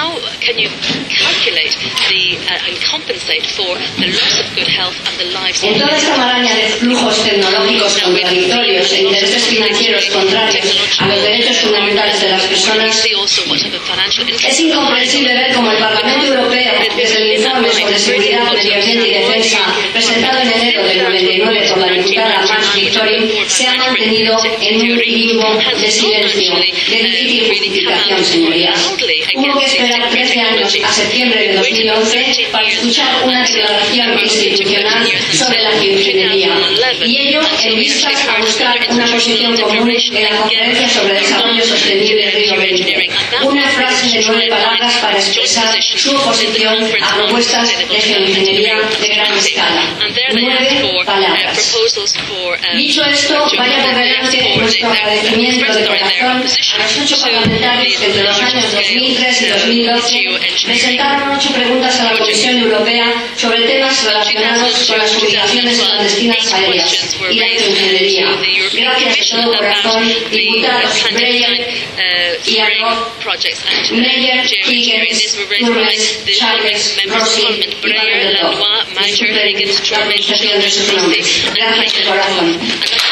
En toda esta maraña de flujos tecnológicos contradictorios e intereses financieros contrarios a los derechos fundamentales de las personas, es incomprensible ver cómo el Parlamento Europeo, desde el informe sobre seguridad, medio ambiente y defensa, presentado en enero del 99 por la diputada Max Victorin, se ha mantenido en un limbo de silencio, de difícil justificación, señorías. Hubo que esperar 13 años a septiembre de 2011 para escuchar una declaración institucional sobre la geoingeniería, y ello en vistas a buscar una posición común en la Conferencia sobre Desarrollo Sostenible Río 20. Una frase de 9 palabras para expresar su oposición a propuestas de geoingeniería de gran escala. 9 palabras. Dicho esto, vaya por delante nuestro agradecimiento de corazón a los 8 parlamentarios que entre los años 2003 y 2012 presentaron 8 preguntas a la Comisión Europea sobre temas relacionados con las publicaciones clandestinas aéreas y la geoingeniería. Gracias de todo corazón, diputados Breyer y Arnold, Meyer, Higgins, Turmes, Chávez, Rossi y Vanderbilt. Disculpen la pronunciación de sus nombres. Gracias de corazón.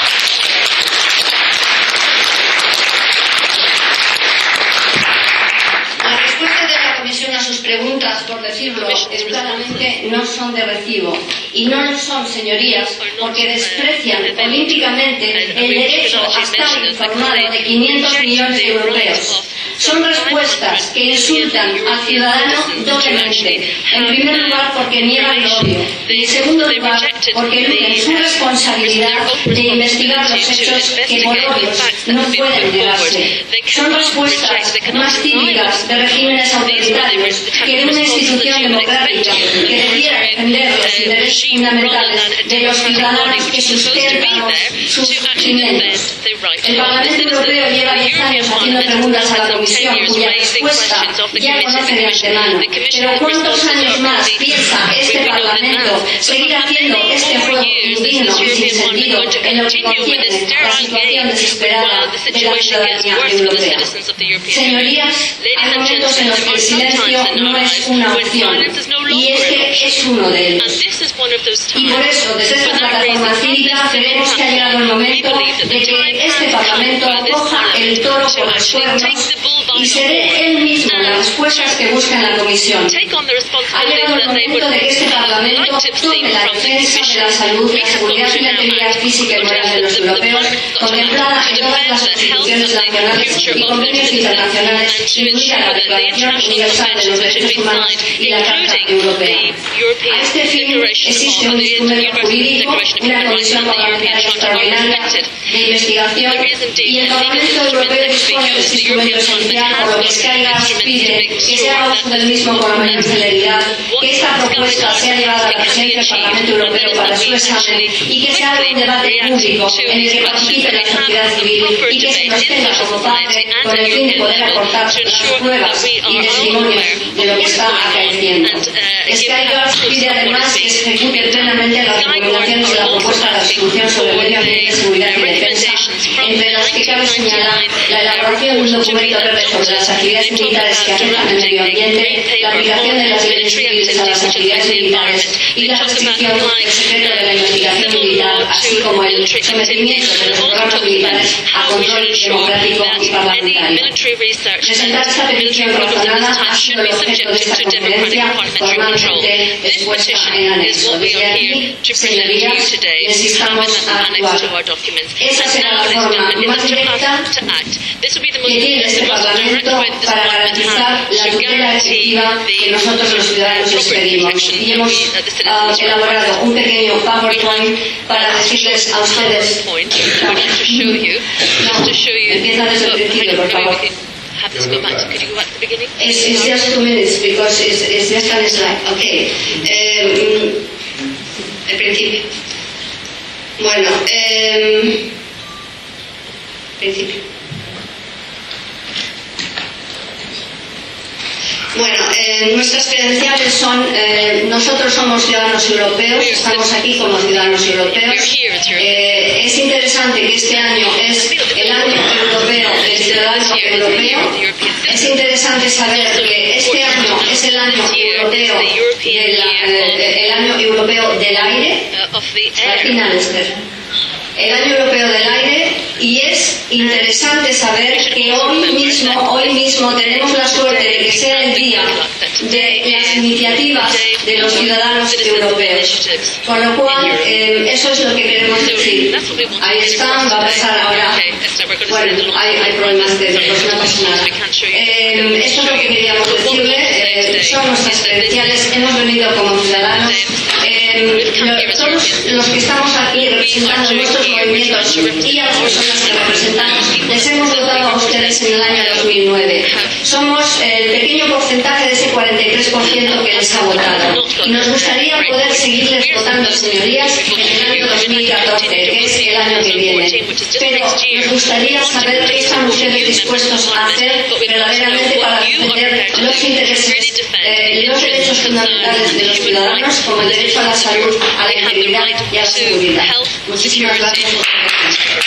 A sus preguntas, por decirlo educadamente, no son de recibo. Y no lo son, señorías, porque desprecian políticamente el derecho a estar informado de 500 millones de europeos. Son respuestas que insultan al ciudadano doblemente. En primer lugar, porque niegan lo obvio. Y en segundo lugar, porque eluden su responsabilidad de investigar los hechos que por obvios no pueden negarse. Son respuestas más típicas de regímenes autoritarios que de una institución democrática que debiera defender los intereses fundamentales de los ciudadanos que sustentan sus cimientos. El Parlamento Europeo lleva 10 años haciendo preguntas a la Comisión cuya respuesta ya conoce de antemano. Pero ¿cuántos años más piensa este Parlamento seguir haciendo este juego indigno y sin sentido en lo que concierne la situación desesperada de la ciudadanía europea? Señorías, hay momentos en los que el silencio no es una opción, y este es uno de ellos. Y por eso, desde esta plataforma cívica, creemos que ha llegado el momento de que este Parlamento coja el toro por los cuernos y se dé él mismo las respuestas que busca en la Comisión. Ha llegado el momento de que este Parlamento tome la defensa de la salud, la seguridad y la integridad física y moral de los europeos, contemplada en todas las constituciones nacionales y convenios internacionales, incluida la Declaración Universal de los Derechos Humanos y la Carta Europea. A este fin existe un instrumento jurídico, una comisión parlamentaria extraordinaria de investigación, y el Parlamento Europeo dispone de este instrumento esencial final, por lo que Sky Gas pide que se haga uso del mismo con la mayor celeridad, que esta propuesta sea llevada a la presidencia del Parlamento Europeo para su examen y que se haga un debate público en el que participe la sociedad civil y que se nos tenga como parte con el fin de poder aportar las pruebas y testimonios de lo que está acaeciendo. Sky Gas pide además que se ejecute plenamente las recomendaciones de la propuesta de resolución sobre el medio ambiente, seguridad y defensa, entre las que cabe señalar la elaboración de un documento verde sobre las actividades militares que afectan al medio ambiente, la aplicación de las leyes civiles a las actividades militares y la restricción del secreto de la investigación militar, así como el sometimiento de los programas militares a control democrático y parlamentario. Presentar esta petición razonada ha sido el objeto de esta conferencia formalmente expuesta en anexo. Desde aquí, señorías, les instamos a actuar. Esa será la forma más directa que tiene este Parlamento para garantizar la tutela efectiva que nosotros los ciudadanos les pedimos. Y hemos elaborado un pequeño PowerPoint para decirles a ustedes. No, empieza desde el principio, por favor. It's just 2 minutes because it's just on the slide. Okay. El principio. Bueno, principio. Bueno, nuestras credenciales son, nosotros somos ciudadanos europeos, estamos aquí como ciudadanos europeos. Es interesante que este año es el año europeo del ciudadano europeo. Es interesante saber que este año es el año europeo el año europeo del aire. Al final, Esther. El año europeo del aire, y es interesante saber que hoy mismo tenemos la suerte de que sea el día de las iniciativas de los ciudadanos europeos. Con lo cual, eso es lo que queremos decir. Ahí están, va a pasar ahora. Bueno, hay problemas técnicos, no pasa nada. Eso es lo que queríamos decirle. Son nuestras credenciales, hemos venido como ciudadanos. Todos los que estamos aquí representando nuestros movimientos y a las personas que representamos, les hemos votado a ustedes en el año 2009. Somos el pequeño porcentaje de ese 43% que les ha votado. Y nos gustaría poder seguirles votando, señorías, en el año 2014, que es el año que viene. Pero nos gustaría saber qué están ustedes dispuestos a hacer verdaderamente para defender los intereses, los derechos fundamentales de los ciudadanos, como el derecho a la salud, a la integridad y a la seguridad. Muchísimas gracias por su atención.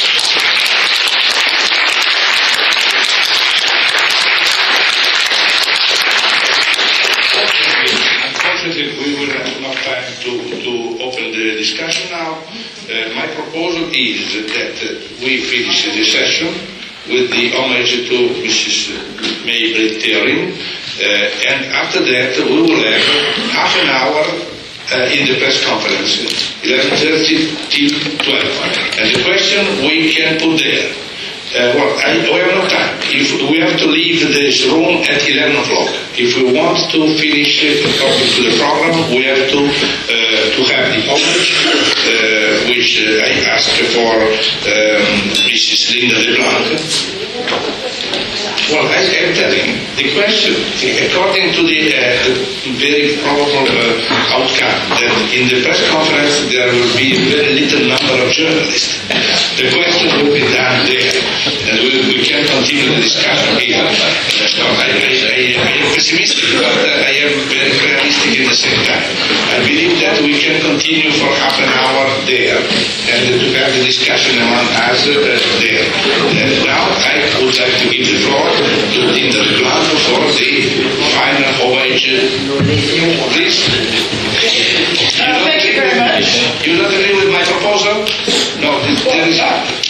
Unfortunately, we will have enough time to open the discussion now. My proposal is that we finish the session with the homage to Mrs. May-Britt Theorin, and after that we will have half an hour in the press conference, 11:30 till 12. And the question we can put there. We have no time. If we have to leave this room at 11 o'clock. If we want to finish according to the program, we have to have the homage, which I asked for Mrs. Linda LeBlanc. Well, I am telling the question, according to the very probable outcome, that in the press conference there will be a very little number of journalists. The question will be done there, and we can continue the discussion here. So I am pessimistic, but I am very realistic at the same time. I believe that we can continue for half an hour there, and to have the discussion among us there. And now I would like to give the floor to Linda LeBlanc for the final homage. Please. Thank you very much. You don't agree with my proposal? No, there is.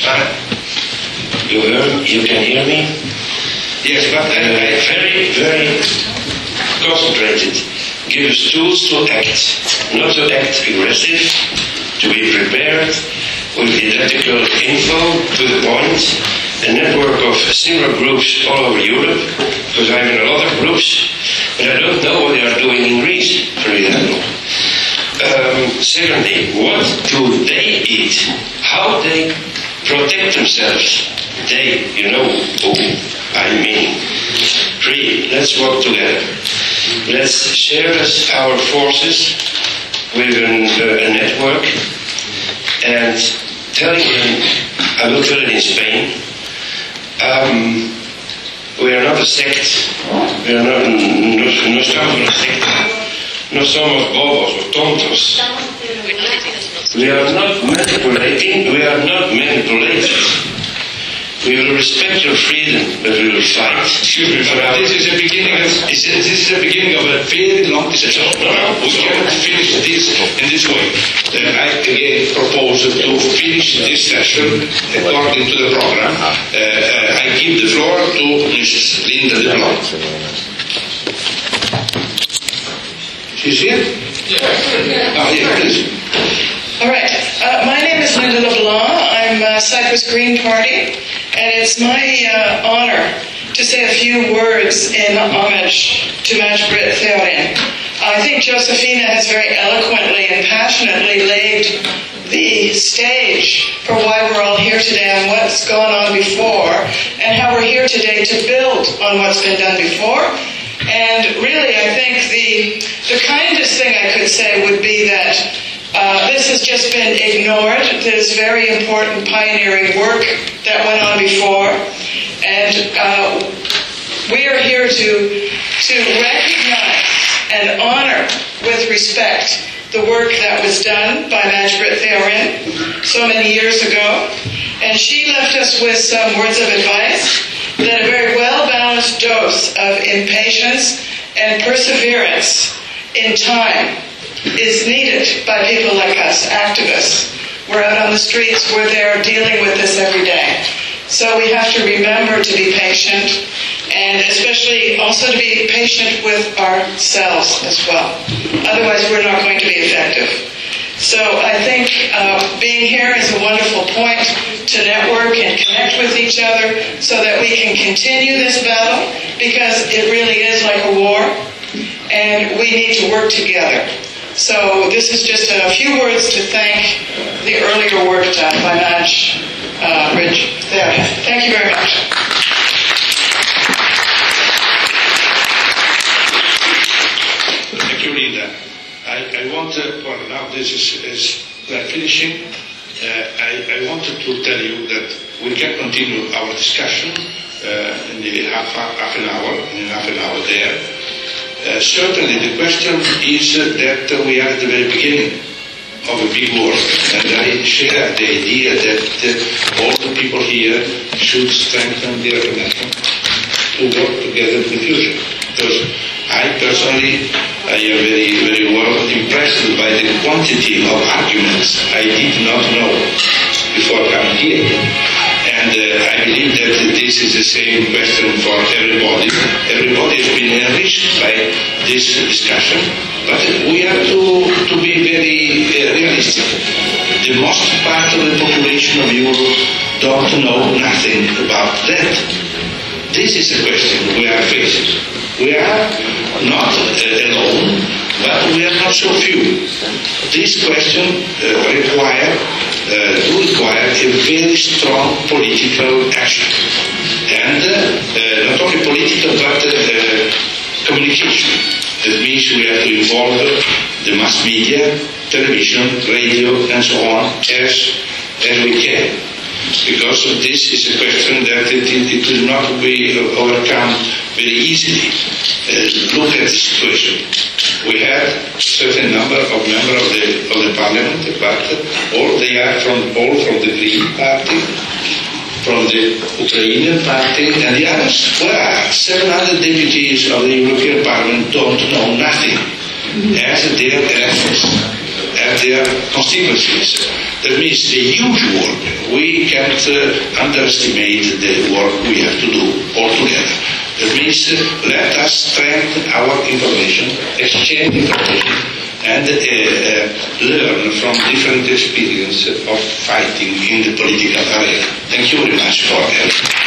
You can hear me? Yes, but Very, very concentrated. Give us tools to act, not to act aggressive, to be prepared with identical info to the point, a network of similar groups all over Europe, because I'm in a lot of groups, but I don't know what they are doing in Greece, for example. Secondly, what do they eat? How they protect themselves? They, you know who I mean. 3, let's work together. Let's share our forces with a network and telling them, I will tell it in Spain, we are not a sect, no estamos en una secta, no somos bobos o tontos. We are not manipulating, we are not manipulated. We will respect your freedom, but we will fight. Excuse me, but this is the beginning of a very long session. No, we cannot finish this in this way. I again propose to finish this session according to the program. I give the floor to Mrs. Linda de Blanc. She's here? Yeah, please. All right. My name is Linda LeBlanc. I'm Cyprus Green Party, and it's my honor to say a few words in homage to Majbrit Theorin. I think Josefina has very eloquently and passionately laid the stage for why we're all here today and what's gone on before, and how we're here today to build on what's been done before. And really, I think the kindest thing I could say would be that this has just been ignored. There's very important pioneering work that went on before, and we are here to recognize and honor with respect the work that was done by Majbrit Theorin so many years ago. And she left us with some words of advice that a very well-balanced dose of impatience and perseverance in time is needed by people like us, activists. We're out on the streets, we're there dealing with this every day. So we have to remember to be patient, and especially also to be patient with ourselves as well. Otherwise we're not going to be effective. So I think being here is a wonderful point to network and connect with each other so that we can continue this battle, because it really is like a war, and we need to work together. So this is just a few words to thank the earlier work done by Majbrit Theorin. Thank you very much. Thank you, Linda. I want to, well, now this is we're finishing. I wanted to tell you that we can continue our discussion in half an hour there. Certainly the question is that we are at the very beginning of a big work, and I share the idea that all the people here should strengthen their commitment to work together in the future. Because I personally, I am very, very well impressed by the quantity of arguments I did not know before coming here. And I believe that this is the same question for everybody. Everybody has been enriched by this discussion, but we have to be very realistic. The most part of the population of Europe don't know nothing about that. This is the question we are facing. We are not alone, but we are not so few. This question require a very strong political action, and not only political but communication. That means we have to involve the mass media, television, radio, and so on as we can, because this is a question that it will not be overcome very easily. Look at the situation. We have a certain number of members of the parliament, but all they are from the Green Party, from the Ukrainian Party, and the others. Where are 700 deputies of the European Parliament don't know nothing as their electors, as their constituencies. That means the huge work. We can't underestimate the work we have to do all together. That means let us strengthen our information, exchange information, and learn from different experiences of fighting in the political arena. Thank you very much for everything.